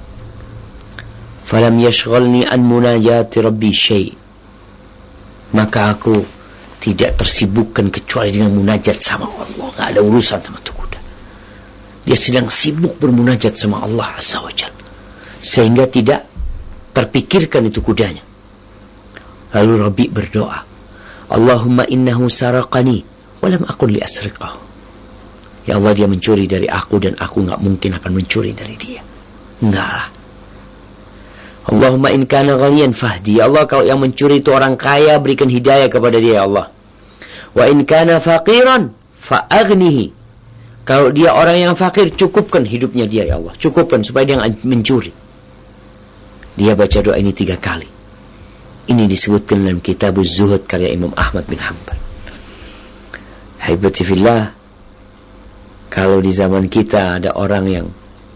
Falam yashghalni an munajati Rabbi syai'. Maka aku tidak tersibukkan kecuali dengan munajat sama Allah. Gak ada urusan sama itu kuda. Dia sedang sibuk bermunajat sama Allah Azza wa Jalla, sehingga tidak terpikirkan itu kudanya. Lalu Rabi' berdoa, Allahumma innahu saraqani walam aqul li asriqahu. Ya Allah, dia mencuri dari aku dan aku gak mungkin akan mencuri dari dia. Enggak lah. Allahumma in kana ghaniyan fahdi. Ya Allah, kalau yang mencuri itu orang kaya, berikan hidayah kepada dia ya Allah. Wa in kana faqiran fa'aghnihi. Kalau dia orang yang fakir, cukupkan hidupnya dia ya Allah. Cukupkan supaya dia mencuri. Dia baca doa ini 3 kali. Ini disebutkan dalam kitab Az-Zuhud karya Imam Ahmad bin Hanbal. Haibati fillah, kalau di zaman kita ada orang yang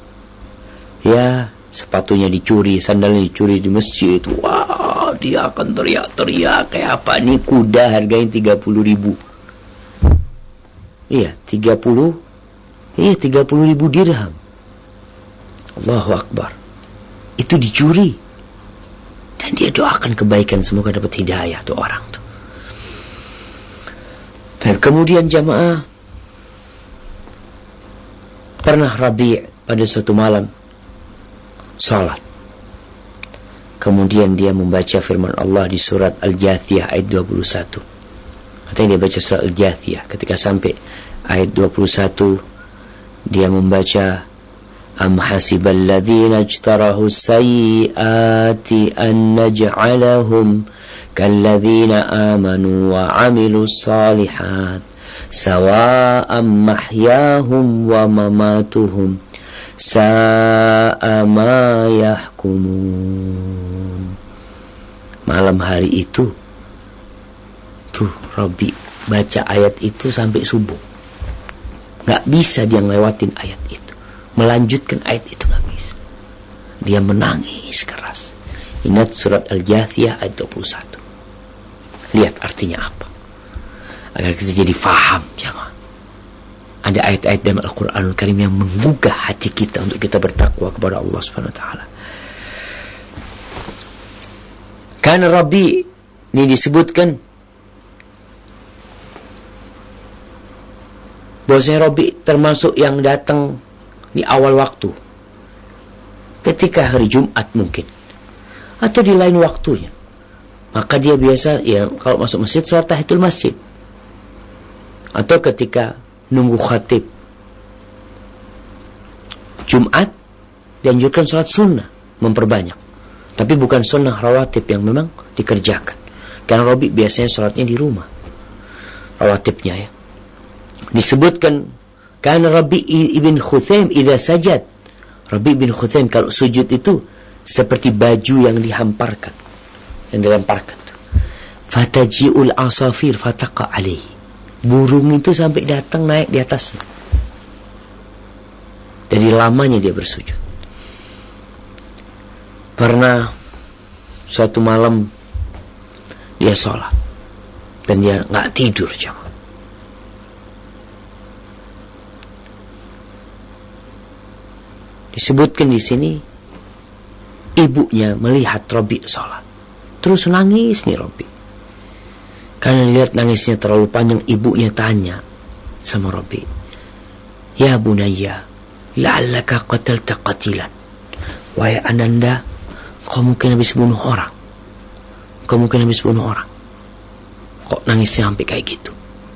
ya sepatunya dicuri, sandalnya dicuri di masjid, wah, dia akan teriak-teriak kayak apa nih, kuda harganya 30.000. Iya, 30.000 dirham. Allahu Akbar. Itu dicuri. Dan dia doakan kebaikan, semoga dapat hidayah tuh orang tuh. Dan kemudian jamaah, pernah Rabi' pada suatu malam salat. Kemudian dia membaca firman Allah di surat Al-Jathiyah ayat 21. Artinya dia baca surat Al-Jathiyah. Ketika sampai ayat 21, dia membaca Am hasibal ladzina ijtarahu sayyiati an naj'alahum kalladzina amanu wa 'amilus salihat sawa'an mahyahum wa mamatuhum sa'a ma yahkumun. Malam hari itu tuh Rabi baca ayat itu sampai subuh. Nggak bisa dia ngelewatin ayat itu, melanjutkan ayat itu nggak bisa. Dia menangis keras. Ingat surat Al-Jathiyah ayat 21. Lihat artinya apa, agar kita jadi faham, jemaah. Ada ayat-ayat dalam Al-Quranul Karim yang menggugah hati kita untuk kita bertakwa kepada Allah Subhanahu wa taala. Karena Rabi ini disebutkan bahwasanya Rabi termasuk yang datang di awal waktu, ketika hari Jumat mungkin, atau di lain waktunya. Maka dia biasa ya kalau masuk masjid salat tahiyatul masjid, atau ketika nunggu khatib Jumat dianjurkan salat sunnah, memperbanyak, tapi bukan sunnah rawatib yang memang dikerjakan. Karena Rabi biasanya salatnya di rumah rawatibnya ya. Disebutkan karena Rabi ibn Khuthaim idza sajad, Rabi ibn Khuthaim kalau sujud itu seperti baju yang dihamparkan, yang dilemparkan. Fataji'ul asafir fataqa alaihi, burung itu sampai datang naik di atasnya. Dari lamanya dia bersujud. Pernah suatu malam dia sholat dan dia nggak tidur, jemaah. Disebutkan di sini ibunya melihat Rabi sholat, terus nangis nih Rabi. Karena lihat nangisnya terlalu panjang, ibunya tanya sama Rabi, "Ya bunayya, la'allaka qatalta qatilan." Wahai ananda, kau mungkin habis bunuh orang. Kau mungkin habis bunuh orang. Kok nangisnya sampai kayak gitu?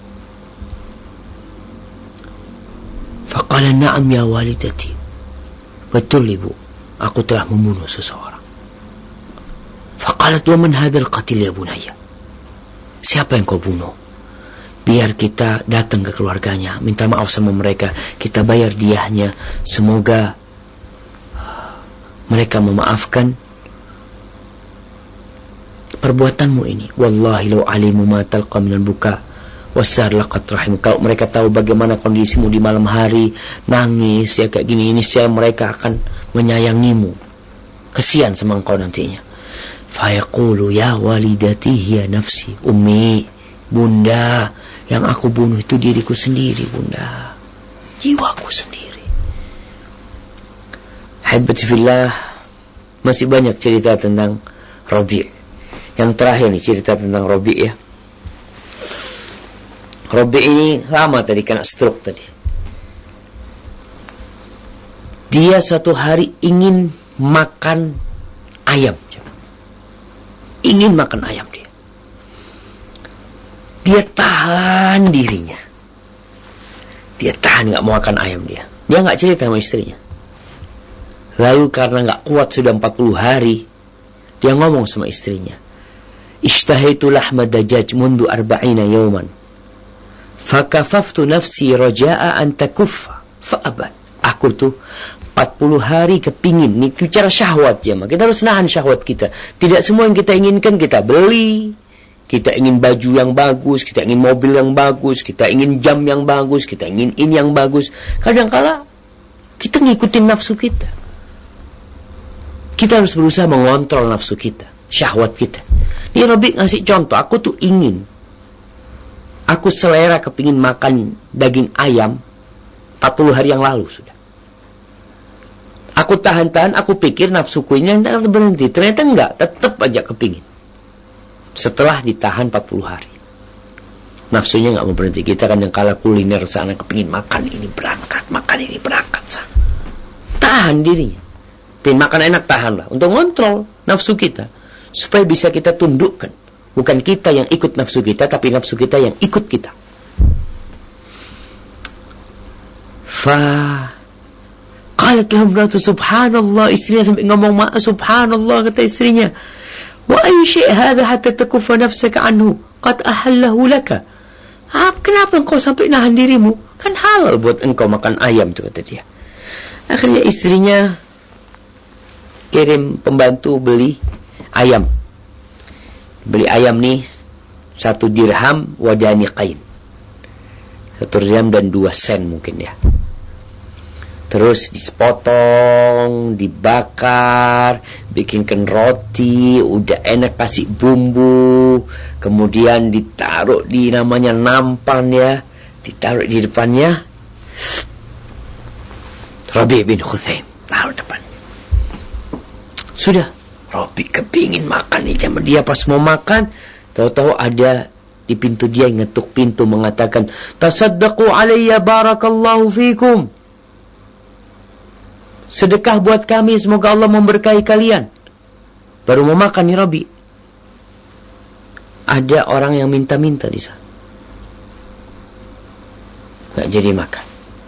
Faqala na'am ya walidati. Betul ibu, aku telah membunuh seseorang. Faqalat wa man hadzal qatil ya bunayya. Siapa yang kau bunuh? Biar kita datang ke keluarganya, minta maaf sama mereka, kita bayar diahnya, semoga mereka memaafkan perbuatanmu ini. Wallahi law alimu ma talqa minal buka wasar laqad rahim. Kalau mereka tahu bagaimana kondisimu di malam hari, nangis ya kayak gini, ini saya mereka akan menyayangimu. Kesian sama engkau nantinya. Fayaqulu ya walidati hiya nafsi, ummi, bunda, yang aku bunuh itu diriku sendiri bunda, jiwaku sendiri. Habibati fillah, masih banyak cerita tentang Rabi'. Yang terakhir nih cerita tentang Rabi' ya. Rabi' ini lama tadi kena stroke tadi. Dia suatu hari ingin makan ayam. Ingin makan ayam dia. Dia tahan dirinya. Dia tahan gak mau makan ayam dia. Dia gak cerita sama istrinya. Lalu karena gak kuat sudah 40 hari, dia ngomong sama istrinya, "Ishtahaitu lahma dajaj mundu 40 yawman. Fakafaftu nafsi raja'a an takuffa fa'abad." Aku tuh 40 hari kepingin, nih bicara syahwat ya, kita harus nahan syahwat kita. Tidak semua yang kita inginkan kita beli. Kita ingin baju yang bagus, kita ingin mobil yang bagus, kita ingin jam yang bagus, kita ingin ini yang bagus. Kadang-kala kita ngikutin nafsu kita. Kita harus berusaha mengontrol nafsu kita, syahwat kita. Ini Rabi ngasih contoh, aku tuh ingin, aku selera kepingin makan daging ayam 40 hari yang lalu sudah. Aku tahan-tahan, aku pikir nafsuku ini tidak berhenti. Ternyata enggak, tetap aja kepingin. Setelah ditahan 40 hari, nafsunya enggak mau berhenti. Kita kan yang kalah kuliner sana, kepingin makan ini berangkat, makan ini berangkat sana. Tahan dirinya. Pengen makan enak, tahanlah. Untuk ngontrol nafsu kita, supaya bisa kita tundukkan. Bukan kita yang ikut nafsu kita, tapi nafsu kita yang ikut kita. Qalat lahum ratu subhanallah, istrinya sampai ngomong subhanallah, kata istrinya, wa ayy syai' hadha hatta takuffa nafsaka anhu qad ahallahu laka. Kenapa engkau sampai nahan dirimu? Kan halal buat engkau makan ayam itu, kata dia. Akhirnya istrinya kirim pembantu beli ayam. Beli ayam nih 1 dirham wadani qain. 1 1 dirham dan 2 sen mungkin ya. Terus dipotong, dibakar, bikinkan roti, udah enak, kasih bumbu, kemudian ditaruh di namanya nampan ya, ditaruh di depannya. Rabi' bin Khuthaim taruh depannya. Sudah, Rabi' kepingin makan nih, dia pas mau makan, tahu-tahu ada di pintu dia yang ngetuk pintu mengatakan, "Tasaddaqu alayya barakallahu fikum." Sedekah buat kami, semoga Allah memberkahi kalian. Baru mau makan nih Rabi'. Ada orang yang minta-minta di sana. Gak jadi makan.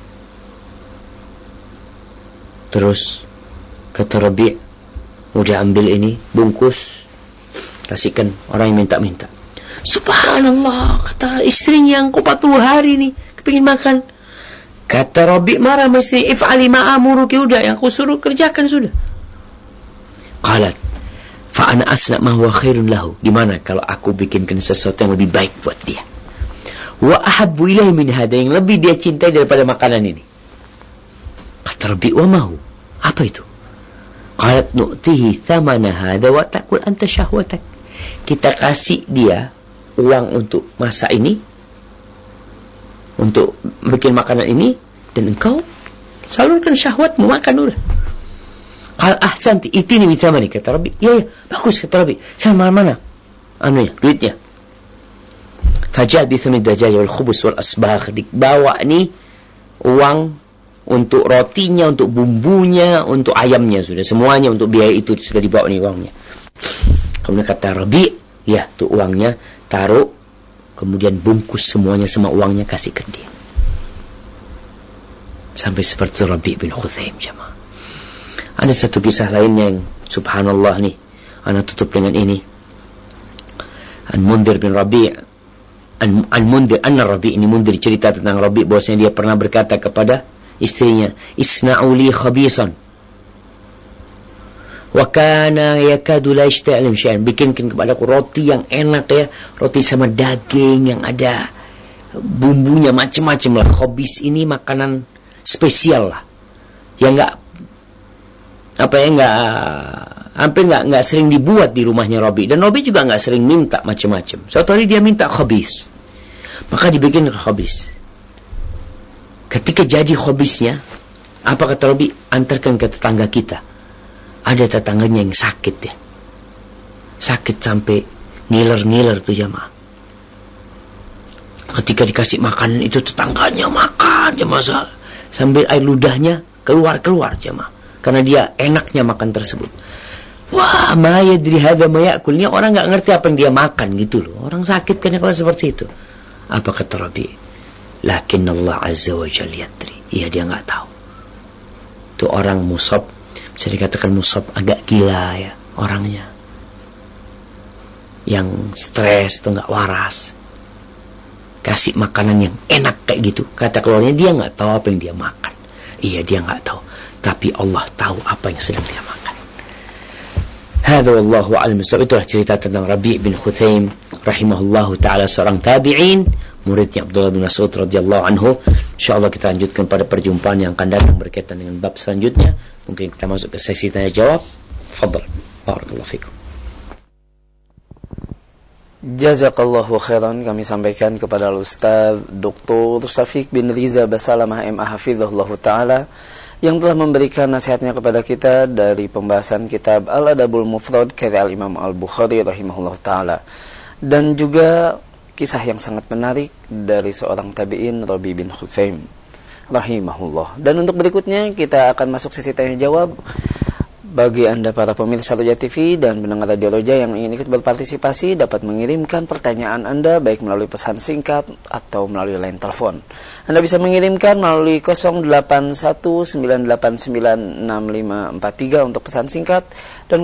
Terus kata Rabi', udah ambil ini, bungkus, kasihkan orang yang minta-minta. Subhanallah, kata istrinya yang 40 hari nih kepingin makan. Kata Rabi' marah mesti, if'ali ma'amuruki, udah yang aku suruh kerjakan sudah. Qalat fa ana asna ma huwa khairun lahu. Gimana kalau aku bikinkan sesuatu yang lebih baik buat dia? Wa ahabbu ilaihi min hada, yang lebih dia cintai daripada makanan ini. Kata Rabi', wa mahu, apa itu? Qalat nu'tihi thamana hada wa ta'kul anta syahwatak. Kita kasih dia uang untuk masak ini, untuk bikin makanan ini, dan engkau salurkan syahwatmu, makan udah. Qal ahsanti itini bi thamani, kata Rabi'. Ya, bagus kata Rabi'. Sama mana anunya, duitnya. Fajal bi thamid dajjal wal khubus wal asbagh, dibawa nih uang untuk rotinya, untuk bumbunya, untuk ayamnya, sudah semuanya untuk biaya itu sudah dibawa nih uangnya. Kemudian kata Rabi', ya tuh uangnya taruh, kemudian bungkus semuanya sama uangnya, kasih ke dia. Sampai seperti Rabi' bin Khuthaim jemaah. Ada satu kisah lainnya yang subhanallah nih, ana tutup dengan ini. An-Mundhir bin Rabi', An-Mundhir, anna Rabi' ini Mundhir cerita tentang Rabi' bahwasanya dia pernah berkata kepada istrinya, "Isna'u li khabisan." Wa kana yakadu la yashta'lim syai'an, bikinkan kepadaku roti yang enak ya, roti sama daging yang ada bumbunya macam-macam lah. Khabis ini makanan spesial lah, yang hampir nggak sering dibuat di rumahnya Rabi', dan Rabi' juga nggak sering minta macam-macam. Suatu hari dia minta khabis, maka dibikin khabis. Ketika jadi khabisnya, apa kata Rabi'? Antarkan ke tetangga kita. Ada tetangganya yang sakit ya, sakit sampai ngiler-ngiler tuh jamaah. Ketika dikasih makanan itu, tetangganya makan jamaah sambil air ludahnya keluar jamaah, karena dia enaknya makan tersebut. Wah, ma yadri hadza ma ya'kul, ini orang enggak ngerti apa yang dia makan gitu loh. Orang sakit kan kalau seperti itu. Apa kata Rabi'? Lakin Allah azza wa jalla yadri. Iya, dia enggak tahu. Itu orang musab, bisa dikatakan musab agak gila ya orangnya, yang stres itu enggak waras. Kasih makanan yang enak kayak gitu, kata keluarnya dia nggak tahu apa yang dia makan. Iya, dia nggak tahu, tapi Allah tahu apa yang sedang dia makan. Hadza wallahu a'lam. Itulah cerita tentang Rabi' bin Khuthaim rahimahullahu taala, seorang tabi'in, muridnya Abdullah bin Mas'ud radhiyallahu anhu. Insyaallah kita lanjutkan pada perjumpaan yang akan datang berkaitan dengan bab selanjutnya. Mungkin kita masuk ke sesi tanya jawab. Fadhal. Barakallahu fikum. Jazakallahu khairan, kami sampaikan kepada Ustaz Dr. Syafiq bin Riza Basalamah MA hafizahullahu taala yang telah memberikan nasihatnya kepada kita dari pembahasan kitab Al-Adabul Mufrad karya Al-Imam Al-Bukhari rahimahullahu taala, dan juga kisah yang sangat menarik dari seorang tabi'in Rabi' bin Khuthaim rahimahullah. Dan untuk berikutnya kita akan masuk sesi tanya jawab. Bagi Anda para pemirsa Roja TV dan pendengar Radio Roja yang ingin ikut berpartisipasi, dapat mengirimkan pertanyaan Anda baik melalui pesan singkat atau melalui line telepon. Anda bisa mengirimkan melalui 0819896543 untuk pesan singkat dan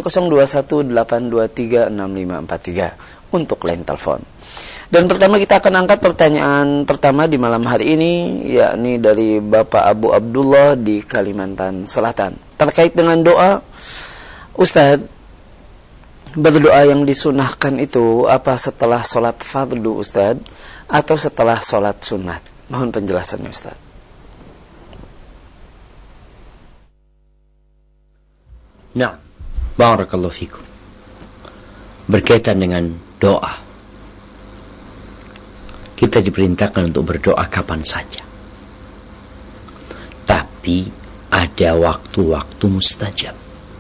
0218236543 untuk line telepon. Dan pertama kita akan angkat pertanyaan pertama di malam hari ini, yakni dari Bapak Abu Abdullah di Kalimantan Selatan. Terkait dengan doa, Ustadz, berdoa yang disunahkan itu apa setelah sholat fardu Ustadz, atau setelah sholat sunat? Mohon penjelasannya Ustaz. Nah, barakallahu fikum. Berkaitan dengan doa, kita diperintahkan untuk berdoa kapan saja. Tapi ada waktu-waktu mustajab.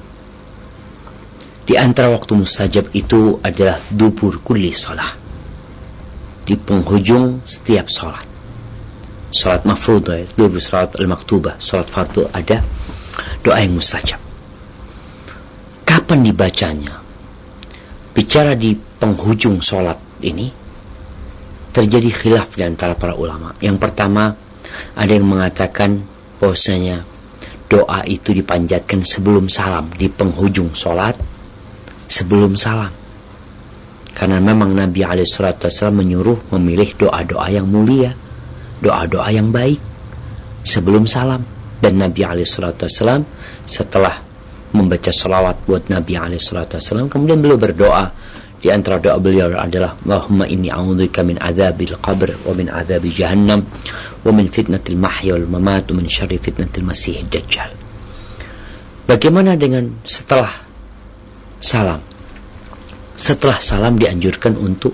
Di antara waktu mustajab itu adalah dubur kulli salah, di penghujung setiap salat. Salat mafruḍah, dubur salat al-maktubah, salat fardu, ada doa yang mustajab. Kapan dibacanya? Bicara di penghujung salat ini terjadi khilaf di antara para ulama. Yang pertama, ada yang mengatakan bahwasanya doa itu dipanjatkan sebelum salam, di penghujung salat sebelum salam. Karena memang Nabi SAW menyuruh memilih doa-doa yang mulia, doa-doa yang baik sebelum salam. Dan Nabi SAW setelah membaca salawat buat Nabi SAW, kemudian beliau berdoa. Di antara doa beliau adalah Allahumma inni a'udzubika min adzabil qabr wa min adzabi jahannam wa min fitnatil mahya wal mamat wa min syarri fitnatil masiihid dajjal. Bagaimana dengan setelah salam? Setelah salam dianjurkan untuk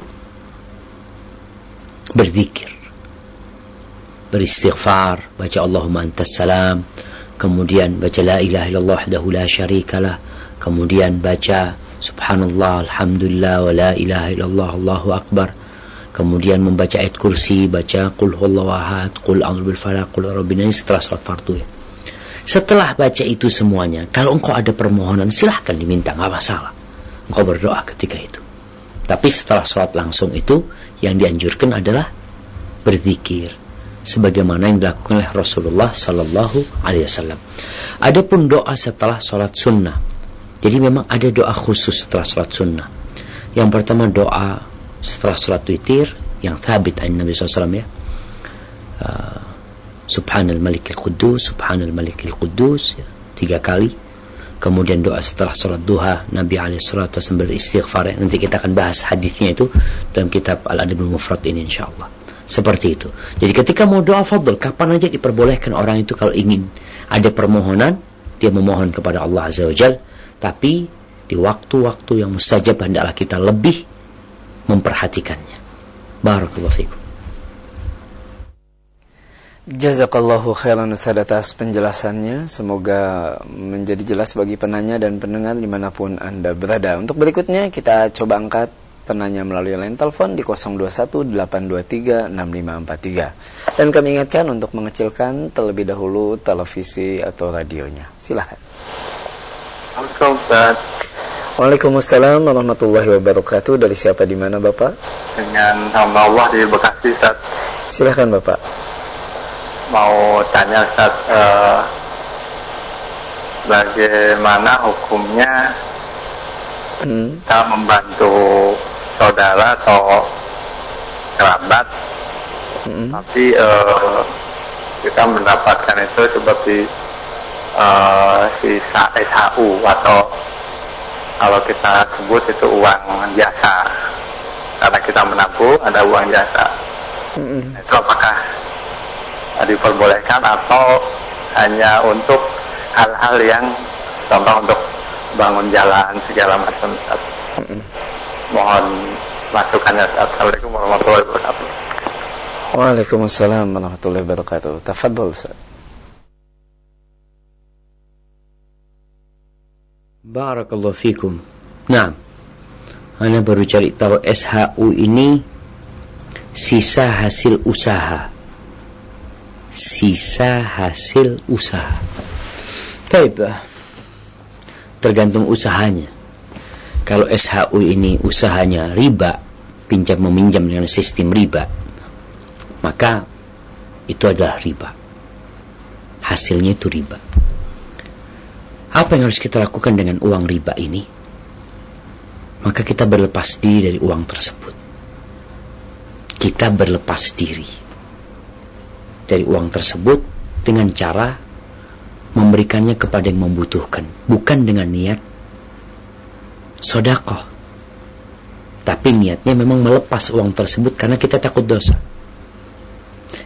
berzikir, beristighfar, baca Allahumma antas salam, kemudian baca la ilaha illallah wahdahu la syarikalah, kemudian baca subhanallah, alhamdulillah, wa la ilaha illallah, Allahu akbar, kemudian membaca ayat kursi, baca qul huwallahu ahad, qul a'udzu bil falaq, qul rabbin nas, setelah salat fardu ya. Setelah baca itu semuanya, kalau engkau ada permohonan silahkan diminta, nggak masalah, engkau berdoa ketika itu. Tapi setelah salat langsung itu yang dianjurkan adalah berzikir sebagaimana yang dilakukan oleh Rasulullah sallallahu alaihi wasallam. Adapun doa setelah salat sunnah, jadi memang ada doa khusus setelah salat sunnah. Yang pertama doa setelah salat witir yang thabit an Nabi SAW ya. Subhanal Malikil Quddus, Subhanal Malikil Quddus ya, 3 kali. Kemudian doa setelah salat duha, Nabi SAW beristighfar ya. Nanti kita akan bahas hadisnya itu dalam kitab Al-Adabul Mufrad ini insyaallah. Seperti itu. Jadi ketika mau doa fadl, kapan aja diperbolehkan orang itu kalau ingin ada permohonan, dia memohon kepada Allah Azza wa Jalla. Tapi di waktu-waktu yang mustajab hendaklah kita lebih memperhatikannya. Barakallahu fikum. Jazakallahu khairan Ustaz atas penjelasannya. Semoga menjadi jelas bagi penanya dan pendengar dimanapun Anda berada. Untuk berikutnya kita coba angkat penanya melalui line telepon di 0218236543. Dan kami ingatkan untuk mengecilkan terlebih dahulu televisi atau radionya. Silahkan. Assalamualaikum. Waalaikumsalam warahmatullahi wabarakatuh. Dari siapa di mana Bapak? Dengan hamba Allah di Bekasi Ustaz. Silahkan Bapak. Mau tanya Ustaz, bagaimana hukumnya kita membantu saudara atau kerabat, tapi kita mendapatkan itu seperti sisa SHU atau kalau kita sebut itu uang jasa, karena kita menabung ada uang jasa. Itu apakah diperbolehkan atau hanya untuk hal-hal yang contoh untuk bangun jalan segala macam? Mohon masukannya. Assalamualaikum warahmatullahi wabarakatuh. Waalaikumsalam warahmatullahi wabarakatuh. Tafadhol Ustaz. Barakallahu fikum. Nah, ana baru cari tahu SHU ini sisa hasil usaha. Sisa hasil usaha. Baik, tergantung usahanya. Kalau SHU ini usahanya riba, pinjam meminjam dengan sistem riba, maka itu adalah riba. Hasilnya itu riba. Apa yang harus kita lakukan dengan uang riba ini? Maka kita berlepas diri dari uang tersebut. Kita berlepas diri dari uang tersebut dengan cara memberikannya kepada yang membutuhkan, bukan dengan niat sedekah, tapi niatnya memang melepas uang tersebut karena kita takut dosa.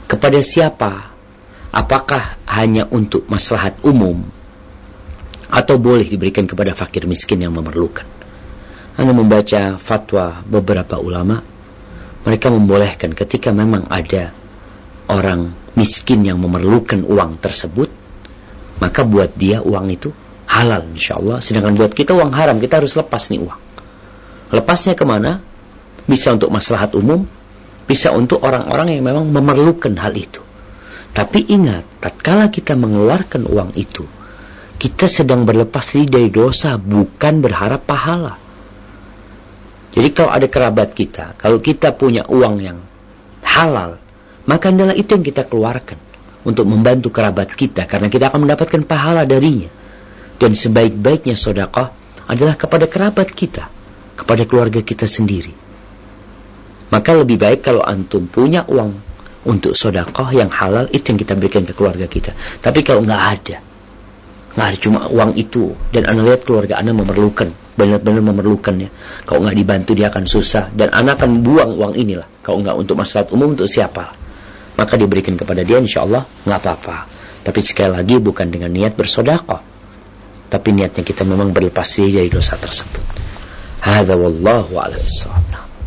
Kepada siapa? Apakah hanya untuk maslahat umum atau boleh diberikan kepada fakir miskin yang memerlukan? Anda membaca fatwa beberapa ulama, mereka membolehkan ketika memang ada orang miskin yang memerlukan uang tersebut, maka buat dia uang itu halal insyaallah. Sedangkan buat kita uang haram, kita harus lepas nih uang. Lepasnya kemana? Bisa untuk maslahat umum, bisa untuk orang-orang yang memang memerlukan hal itu. Tapi ingat, tatkala kita mengeluarkan uang itu, kita sedang berlepas diri dari dosa, bukan berharap pahala. Jadi kalau ada kerabat kita, kalau kita punya uang yang halal, maka adalah itu yang kita keluarkan untuk membantu kerabat kita, karena kita akan mendapatkan pahala darinya. Dan sebaik-baiknya sedekah adalah kepada kerabat kita, kepada keluarga kita sendiri. Maka lebih baik kalau antum punya uang untuk sedekah yang halal, itu yang kita berikan ke keluarga kita. Tapi kalau nggak ada cuma uang itu, dan anda lihat keluarga anda memerlukan, benar-benar memerlukannya, kalau nggak dibantu dia akan susah, dan anda akan buang uang inilah. Kalau nggak untuk maslahat umum, untuk siapa? Maka diberikan kepada dia, insyaallah nggak apa-apa. Tapi sekali lagi bukan dengan niat bersedekah, tapi niatnya kita memang berlepas diri dari dosa tersebut. Hadza wallahu a'lam bissawab.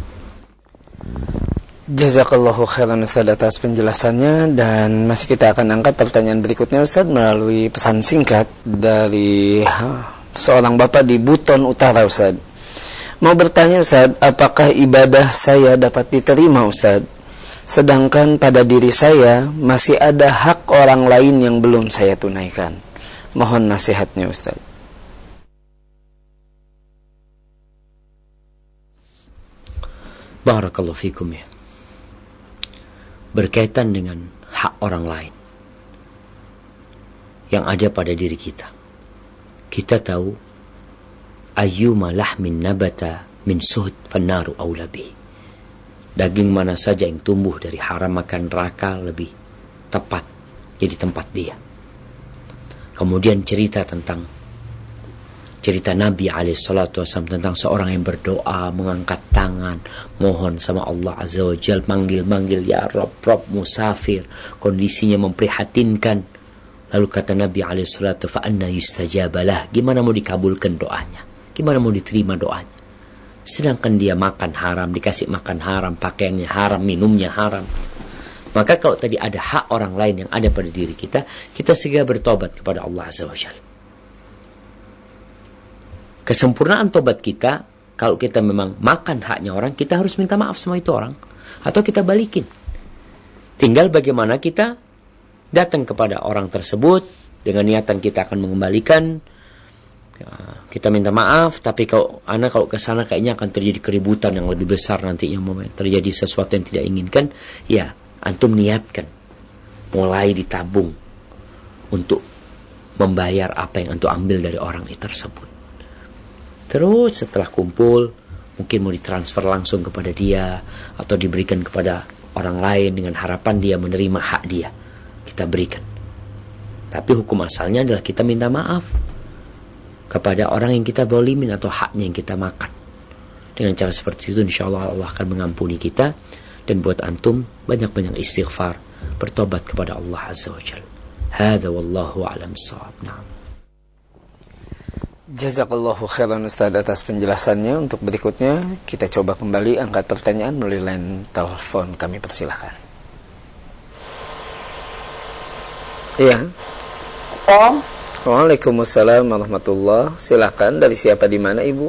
Jazakallahu khairan Ustaz atas penjelasannya, dan masih kita akan angkat pertanyaan berikutnya Ustaz melalui pesan singkat dari seorang bapak di Buton Utara Ustaz. Mau bertanya Ustaz, apakah ibadah saya dapat diterima Ustaz, sedangkan pada diri saya masih ada hak orang lain yang belum saya tunaikan? Mohon nasihatnya Ustaz. Barakallahu fikum ya. Berkaitan dengan hak orang lain yang ada pada diri kita. Kita tahu ayyuma lahmin nabata min suhd fannaru aula bih. Daging mana saja yang tumbuh dari haram maka neraka lebih tepat jadi tempat dia. Kemudian cerita Nabi SAW tentang seorang yang berdoa, mengangkat tangan, mohon sama Allah Azza wa Jal, manggil-manggil, ya Rabb, musafir, kondisinya memprihatinkan. Lalu kata Nabi SAW, fa'anna yustajabalah, gimana mau dikabulkan doanya, gimana mau diterima doanya, sedangkan dia makan haram, dikasih makan haram, pakaiannya haram, minumnya haram. Maka kalau tadi ada hak orang lain yang ada pada diri kita, kita segera bertobat kepada Allah Azza wa Jalla. Kesempurnaan tobat kita, kalau kita memang makan haknya orang, kita harus minta maaf sama itu orang, atau kita balikin. Tinggal bagaimana kita datang kepada orang tersebut dengan niatan kita akan mengembalikan, kita minta maaf. Tapi kalau ke sana kayaknya akan terjadi keributan yang lebih besar nantinya, terjadi sesuatu yang tidak inginkan, ya antum niatkan mulai ditabung untuk membayar apa yang antum ambil dari orang itu tersebut. Terus setelah kumpul, mungkin mau ditransfer langsung kepada dia, atau diberikan kepada orang lain dengan harapan dia menerima hak dia, kita berikan. Tapi hukum asalnya adalah kita minta maaf kepada orang yang kita zalimin atau haknya yang kita makan. Dengan cara seperti itu insyaallah Allah akan mengampuni kita. Dan buat antum banyak-banyak istighfar, bertobat kepada Allah Azza wa Jalla. Hadza wallahu a'lam bissawab. Na'am. Jazakallahu khairan Ustaz atas penjelasannya. Untuk berikutnya kita coba kembali angkat pertanyaan melalui line telepon, kami persilahkan. Iya. Waalaikumsalam warahmatullahi. Silakan, dari siapa, di mana Ibu?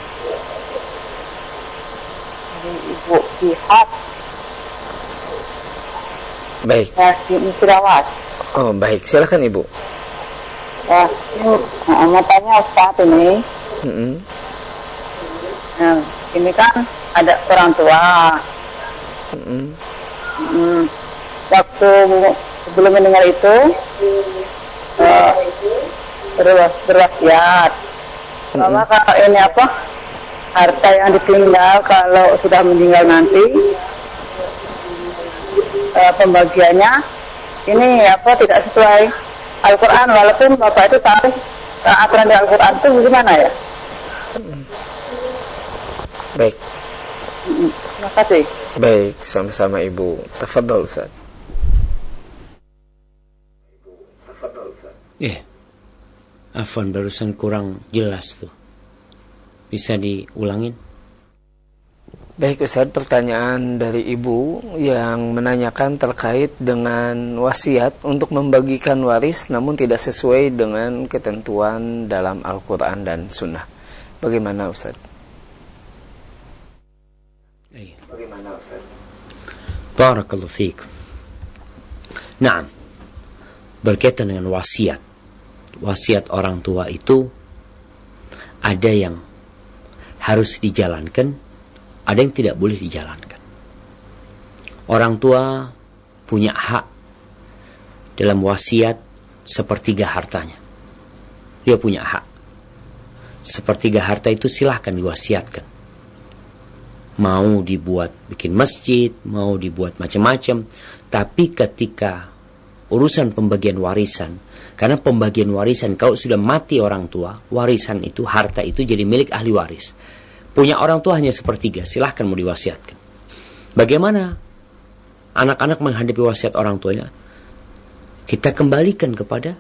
Ibu Pihak. Baik. Di Musyirawat. Oh baik, silakan Ibu. Ya, mau tanya Ustaz ini. Nah, ini kan ada orang tua. Waktu sebelum mendengar itu berwasiat. Kalau ini harta yang ditinggal kalau sudah meninggal nanti, pembagiannya ini tidak sesuai Al-Quran, walaupun Bapak itu tahu aturan di Al-Quran itu gimana ya? Baik. Terima kasih. Baik, sama-sama Ibu. Tafadhol Ustaz. Afwan, barusan kurang jelas tuh. Bisa diulangin? Baik Ustaz, pertanyaan dari ibu yang menanyakan terkait dengan wasiat untuk membagikan waris namun tidak sesuai dengan ketentuan dalam Al-Quran dan Sunnah. Bagaimana Ustaz? Barakallahu fiik. Naam. Berkaitan dengan wasiat. Wasiat orang tua itu ada yang harus dijalankan, ada yang tidak boleh dijalankan. Orang tua punya hak dalam wasiat sepertiga hartanya. Dia punya hak. Sepertiga harta itu silahkan diwasiatkan. Mau dibuat bikin masjid, mau dibuat macam-macam. Tapi ketika urusan pembagian warisan, karena pembagian warisan kalau sudah mati orang tua, warisan itu, harta itu jadi milik ahli waris. Punya orang tua hanya sepertiga, silahkan mau diwasiatkan. Bagaimana anak-anak menghadapi wasiat orang tuanya? Kita kembalikan kepada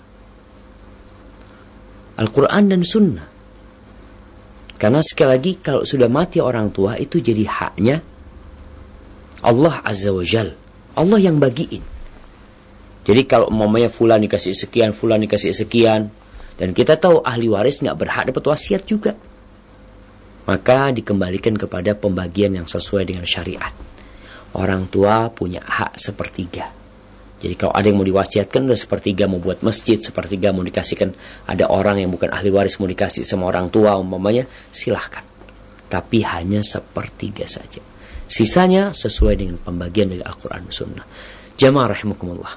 Al-Quran dan Sunnah. Karena sekali lagi kalau sudah mati orang tua itu jadi haknya Allah Azza wa Jal. Allah yang bagiin. Jadi kalau umpamanya fulan dikasih sekian, fulan dikasih sekian, dan kita tahu ahli waris nggak berhak dapat wasiat juga, maka dikembalikan kepada pembagian yang sesuai dengan syariat. Orang tua punya hak sepertiga. Jadi kalau ada yang mau diwasiatkan udah sepertiga, mau buat masjid, sepertiga mau dikasihkan ada orang yang bukan ahli waris mau dikasih sama orang tua umpamanya, silahkan. Tapi hanya sepertiga saja. Sisanya sesuai dengan pembagian dari Al-Quran dan Sunnah. Jamaah rahimakumullah.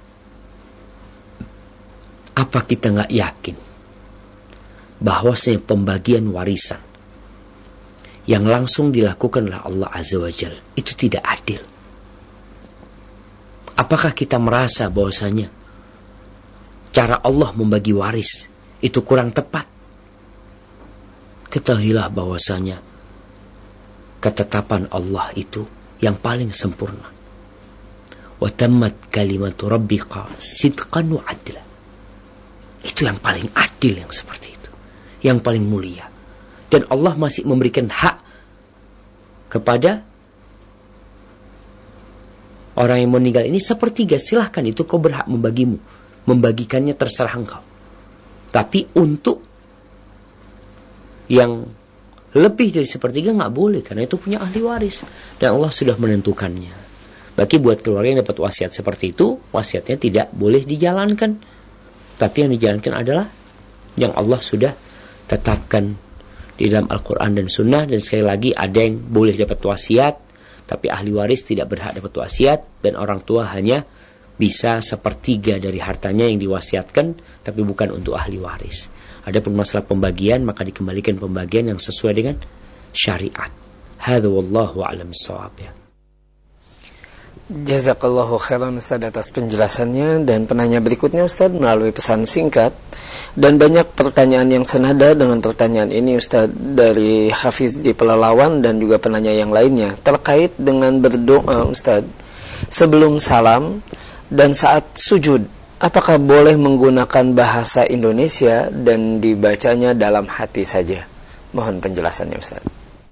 Apa kita nggak yakin bahwasanya pembagian warisan yang langsung dilakukan oleh Allah Azza wa Jalla itu tidak adil? Apakah kita merasa bahwasanya cara Allah membagi waris itu kurang tepat? Ketahuilah bahwasanya ketetapan Allah itu yang paling sempurna. Wa tammat kalimatu rabbika sidqan wa adla. Itu yang paling adil, yang seperti itu, yang paling mulia. Dan Allah masih memberikan hak kepada orang yang meninggal ini sepertiga. Silahkan, itu kau berhak membagikannya terserah engkau. Tapi untuk yang lebih dari sepertiga nggak boleh, karena itu punya ahli waris dan Allah sudah menentukannya. Bagi buat keluarga yang dapat wasiat seperti itu, wasiatnya tidak boleh dijalankan. Tapi yang dijalankan adalah yang Allah sudah tetapkan di dalam Al-Quran dan Sunnah. Dan sekali lagi ada yang boleh dapat wasiat, tapi ahli waris tidak berhak dapat wasiat. Dan orang tua hanya bisa sepertiga dari hartanya yang diwasiatkan, tapi bukan untuk ahli waris. Adapun masalah pembagian, maka dikembalikan pembagian yang sesuai dengan syariat. Hadza wallahu a'lam bissawab. Jazakallahu khairan Ustaz atas penjelasannya. Dan penanya berikutnya Ustaz melalui pesan singkat, dan banyak pertanyaan yang senada dengan pertanyaan ini Ustaz, dari Hafiz di Pelalawan dan juga penanya yang lainnya, terkait dengan berdoa Ustaz sebelum salam dan saat sujud. Apakah boleh menggunakan bahasa Indonesia dan dibacanya dalam hati saja? Mohon penjelasannya Ustaz.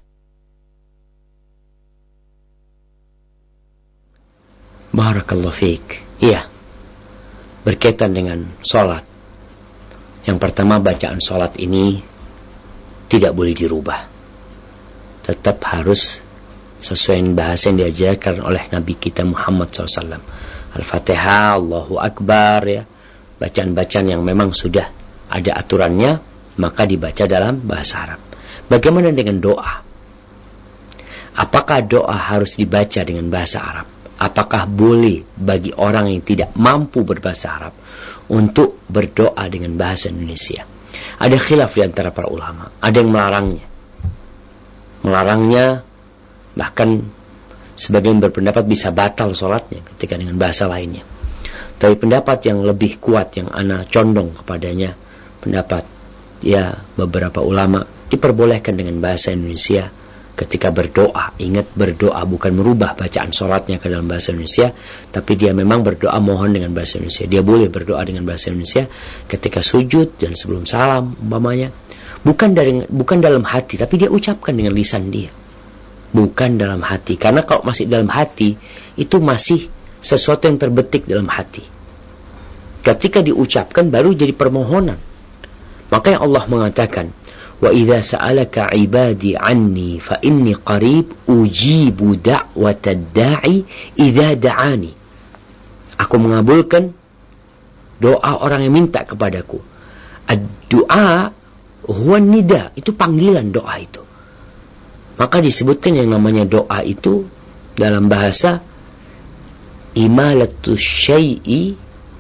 Barakallahu fiik. Iya. Berkaitan dengan sholat. Yang pertama, bacaan sholat ini tidak boleh dirubah. Tetap harus sesuai dengan bahasa yang diajarkan oleh Nabi kita Muhammad SAW. Al-Fatihah, Allahu Akbar, ya. Bacaan-bacaan yang memang sudah ada aturannya, maka dibaca dalam bahasa Arab. Bagaimana dengan doa? Apakah doa harus dibaca dengan bahasa Arab? Apakah boleh bagi orang yang tidak mampu berbahasa Arab untuk berdoa dengan bahasa Indonesia? Ada khilaf di antara para ulama. Ada yang melarangnya. Melarangnya, bahkan sebagian berpendapat bisa batal sholatnya ketika dengan bahasa lainnya. Tapi pendapat yang lebih kuat, yang ana condong kepadanya, pendapat ya beberapa ulama, diperbolehkan dengan bahasa Indonesia ketika berdoa, ingat berdoa bukan merubah bacaan sholatnya ke dalam bahasa Indonesia, tapi dia memang berdoa mohon dengan bahasa Indonesia. Dia boleh berdoa dengan bahasa Indonesia ketika sujud dan sebelum salam umpamanya, bukan dalam hati, tapi dia ucapkan dengan lisan dia, bukan dalam hati. Karena kalau masih dalam hati, itu masih sesuatu yang terbetik dalam hati. Ketika diucapkan baru jadi permohonan. Makanya Allah mengatakan, wa idza sa'alaka 'ibadi 'anni fa inni qarib ujibu da'watad da'i idza da'ani. Aku mengabulkan doa orang yang minta kepadaku. Ad-du'a huwa nida, itu panggilan doa itu. Maka disebutkan yang namanya doa itu dalam bahasa imalatus syai'i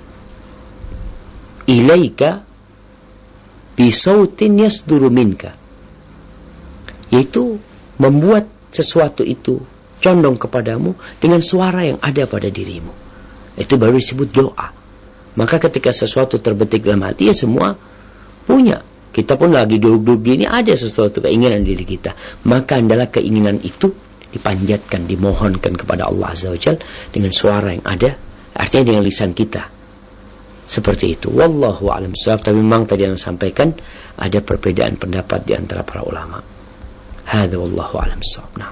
ilaika bisautin yasduru minka, yaitu membuat sesuatu itu condong kepadamu dengan suara yang ada pada dirimu. Itu baru disebut doa. Maka ketika sesuatu terbetik dalam hati, ya semua punya. Kita pun lagi duduk-duduk gini, ada sesuatu keinginan diri kita, maka adalah keinginan itu dipanjatkan, dimohonkan kepada Allah Azza wa Jalla dengan suara yang ada, artinya dengan lisan kita. Seperti itu. Wallahu a'lam bishawab. Tapi memang tadi yang sampaikan ada perbedaan pendapat di antara para ulama. Hadza wallahu a'lam bishawab. Nah.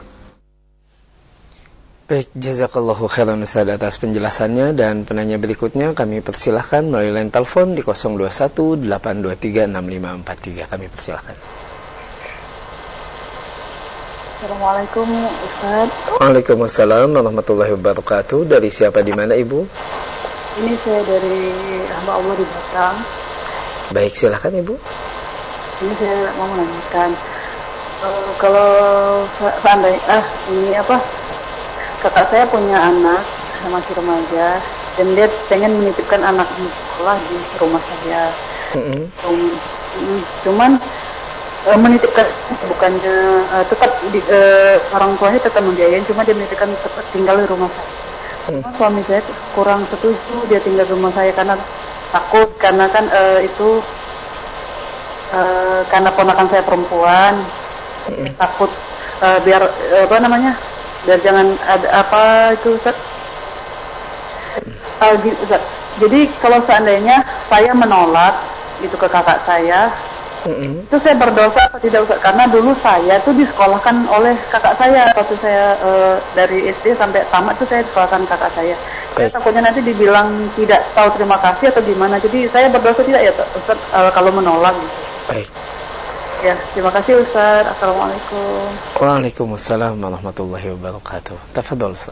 Baik, jazakallahu khairan Ustaz atas penjelasannya, dan penanya berikutnya kami persilahkan melalui line telepon di 0218236543. Kami persilahkan. Assalamualaikum Ustaz. Waalaikumsalam warahmatullahi wabarakatuh. Dari siapa, di mana Ibu? Ini saya dari hamba Allah di Batam. Baik, silakan Ibu. Ini saya mau menanyakan, kalau seandainya kakak saya punya anak masih remaja dan dia pengen menitipkan anak di sekolah di rumah saya. Cuman menitipkan bukannya tetap orang tuanya tetap membiayain, cuma dia menitipkan tetap tinggal di rumah saya. Suami saya kurang setuju dia tinggal di rumah saya karena takut, karena kan itu karena ponakan saya perempuan, takut biar biar jangan ada apa itu Ustaz. Jadi kalau seandainya saya menolak itu ke kakak saya, itu saya berdosa apa tidak Ustaz? Karena dulu saya tuh disekolahkan oleh kakak saya waktu saya dari SD sampai tamat tuh saya disekolahkan kakak saya. Saya takutnya nanti dibilang tidak tahu terima kasih atau gimana. Jadi saya berdosa tidak ya Ustaz kalau menolak gitu. Baik. Ya, terima kasih Ustaz. Assalamualaikum. Waalaikumsalam warahmatullahi wabarakatuh. Tafadhol Ustaz.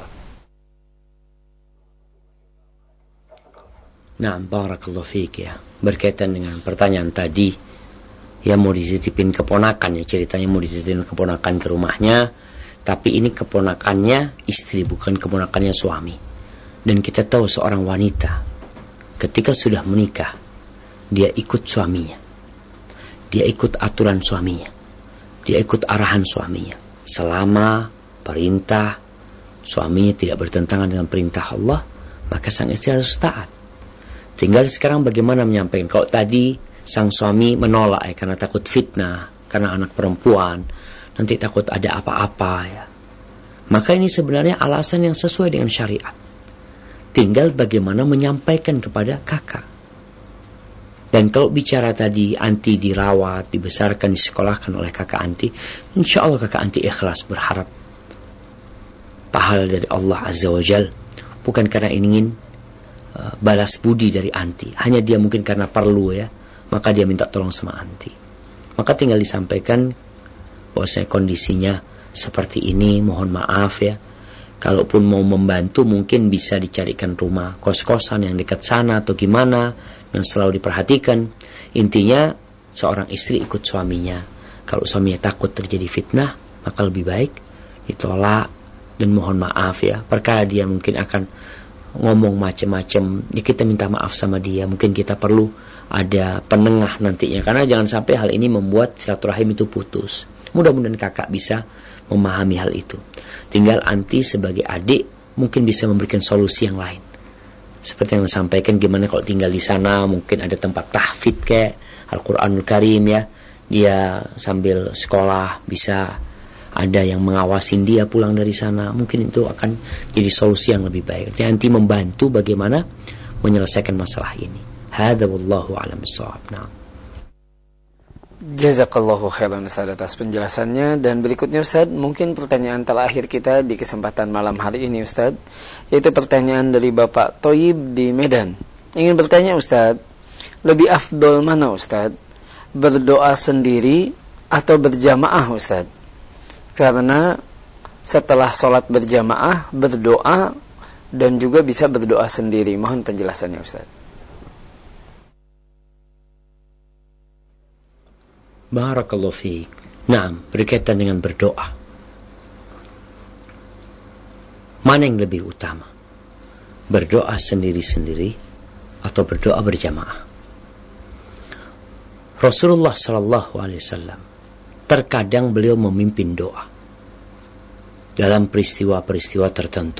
Nah, barakallahu fiik ya. Berkaitan dengan pertanyaan tadi, ya mau dititipin keponakan, ya ceritanya mau dititipin keponakan ke rumahnya, tapi ini keponakannya istri, bukan keponakannya suami. Dan kita tahu seorang wanita ketika sudah menikah, dia ikut suaminya, dia ikut aturan suaminya, dia ikut arahan suaminya. Selama perintah suaminya tidak bertentangan dengan perintah Allah, maka sang istri harus taat. Tinggal sekarang bagaimana menyampaikan. Kalau tadi sang suami menolak karena takut fitnah, karena anak perempuan, nanti takut ada apa-apa ya. Maka ini sebenarnya alasan yang sesuai dengan syariat. Tinggal bagaimana menyampaikan kepada kakak. Dan kalau bicara tadi anti dirawat, dibesarkan, disekolahkan oleh kakak anti, insya Allah kakak anti ikhlas berharap pahala dari Allah Azza wa Jal, bukan karena ingin balas budi dari anti, hanya dia mungkin karena perlu ya, maka dia minta tolong sama anti. Maka tinggal disampaikan bahwasanya kondisinya seperti ini, mohon maaf ya. Kalaupun mau membantu mungkin bisa dicarikan rumah kos-kosan yang dekat sana atau gimana, yang selalu diperhatikan. Intinya seorang istri ikut suaminya. Kalau suaminya takut terjadi fitnah, maka lebih baik ditolak dan mohon maaf ya. Perkara dia mungkin akan ngomong macam-macam, ya kita minta maaf sama dia. Mungkin kita perlu ada penengah nantinya, karena jangan sampai hal ini membuat silaturahim itu putus. Mudah-mudahan kakak bisa memahami hal itu. Tinggal anti sebagai adik mungkin bisa memberikan solusi yang lain. Seperti yang disampaikan, gimana kalau tinggal di sana, mungkin ada tempat tahfidz kayak Al-Quranul Karim ya, dia sambil sekolah bisa ada yang mengawasin dia pulang dari sana, mungkin itu akan jadi solusi yang lebih baik. Nanti membantu bagaimana menyelesaikan masalah ini. Hadza wallahu a'lam bissawab. Nah. Jazakallahu khairan Ustaz atas penjelasannya. Dan berikutnya Ustaz, mungkin pertanyaan terakhir kita di kesempatan malam hari ini Ustaz, yaitu pertanyaan dari Bapak Toyib di Medan. Ingin bertanya Ustaz, lebih afdol mana Ustaz? Berdoa sendiri atau berjamaah Ustaz? Karena setelah sholat berjamaah, berdoa dan juga bisa berdoa sendiri. Mohon penjelasannya Ustaz. Barakallahu fiik. Naam, berkaitan dengan berdoa. Mana yang lebih utama? Berdoa sendiri-sendiri atau berdoa berjamaah? Rasulullah sallallahu alaihi wasallam terkadang beliau memimpin doa dalam peristiwa-peristiwa tertentu.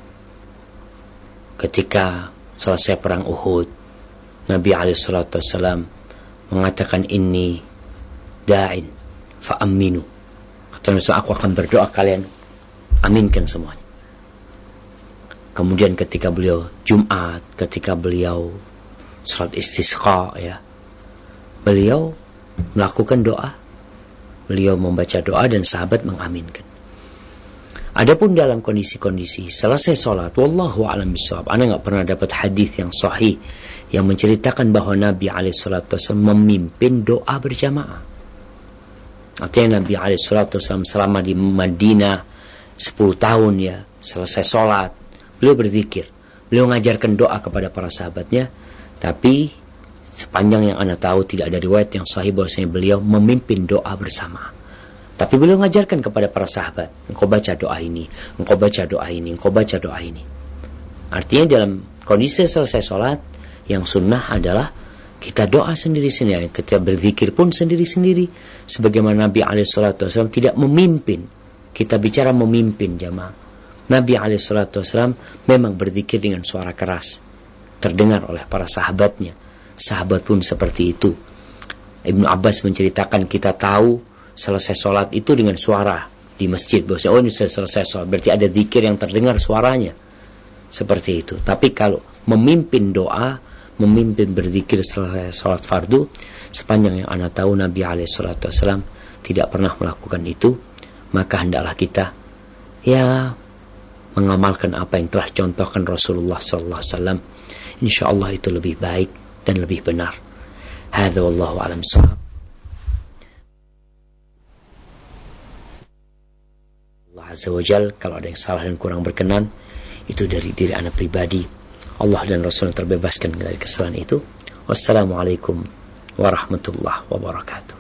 Ketika selesai perang Uhud, Nabi alaihi salatu wasallam mengatakan, inni da'in fa'aminu. Kata Nabi, aku akan berdoa, kalian aminkan semuanya. Kemudian ketika beliau Jumat, ketika beliau salat istisqa, ya, beliau melakukan doa, beliau membaca doa dan sahabat mengaminkan. Adapun dalam kondisi-kondisi selesai sholat, wallahu a'lam bishawab, ana nggak pernah dapat hadis yang sahih yang menceritakan bahwa Nabi alaihissalatu wasallam memimpin doa berjamaah. Artinya Nabi alaihissalatu wasallam selama di Madinah 10 tahun, ya, selesai sholat beliau berzikir, beliau mengajarkan doa kepada para sahabatnya. Tapi sepanjang yang anda tahu tidak ada riwayat yang sahih bahwasanya beliau memimpin doa bersama. Tapi beliau mengajarkan kepada para sahabat, engkau baca doa ini, engkau baca doa ini, engkau baca doa ini. Artinya dalam kondisi selesai sholat, yang sunnah adalah kita doa sendiri-sendiri, kita berzikir pun sendiri-sendiri. Sebagaimana Nabi alaihissalatu wasallam tidak memimpin, kita bicara memimpin jamaah. Nabi alaihissalatu wasallam memang berzikir dengan suara keras, terdengar oleh para sahabatnya. Sahabat pun seperti itu. Ibnu Abbas menceritakan, kita tahu selesai sholat itu dengan suara di masjid, bahwa oh ini sudah selesai sholat, berarti ada zikir yang terdengar suaranya, seperti itu. Tapi kalau memimpin doa, memimpin berzikir selesai sholat fardu, sepanjang yang anda tahu Nabi alaihissalam tidak pernah melakukan itu, maka hendaklah kita ya mengamalkan apa yang telah contohkan Rasulullah sallallahu alaihi wasallam. Insyaallah itu lebih baik dan lebih benar. Hadza wallahu a'lam bissawab. Azza wa Jal, kalau ada yang salah dan kurang berkenan, itu dari diri anak pribadi. Allah dan Rasul terbebaskan dari kesalahan itu. Wassalamualaikum warahmatullahi wabarakatuh.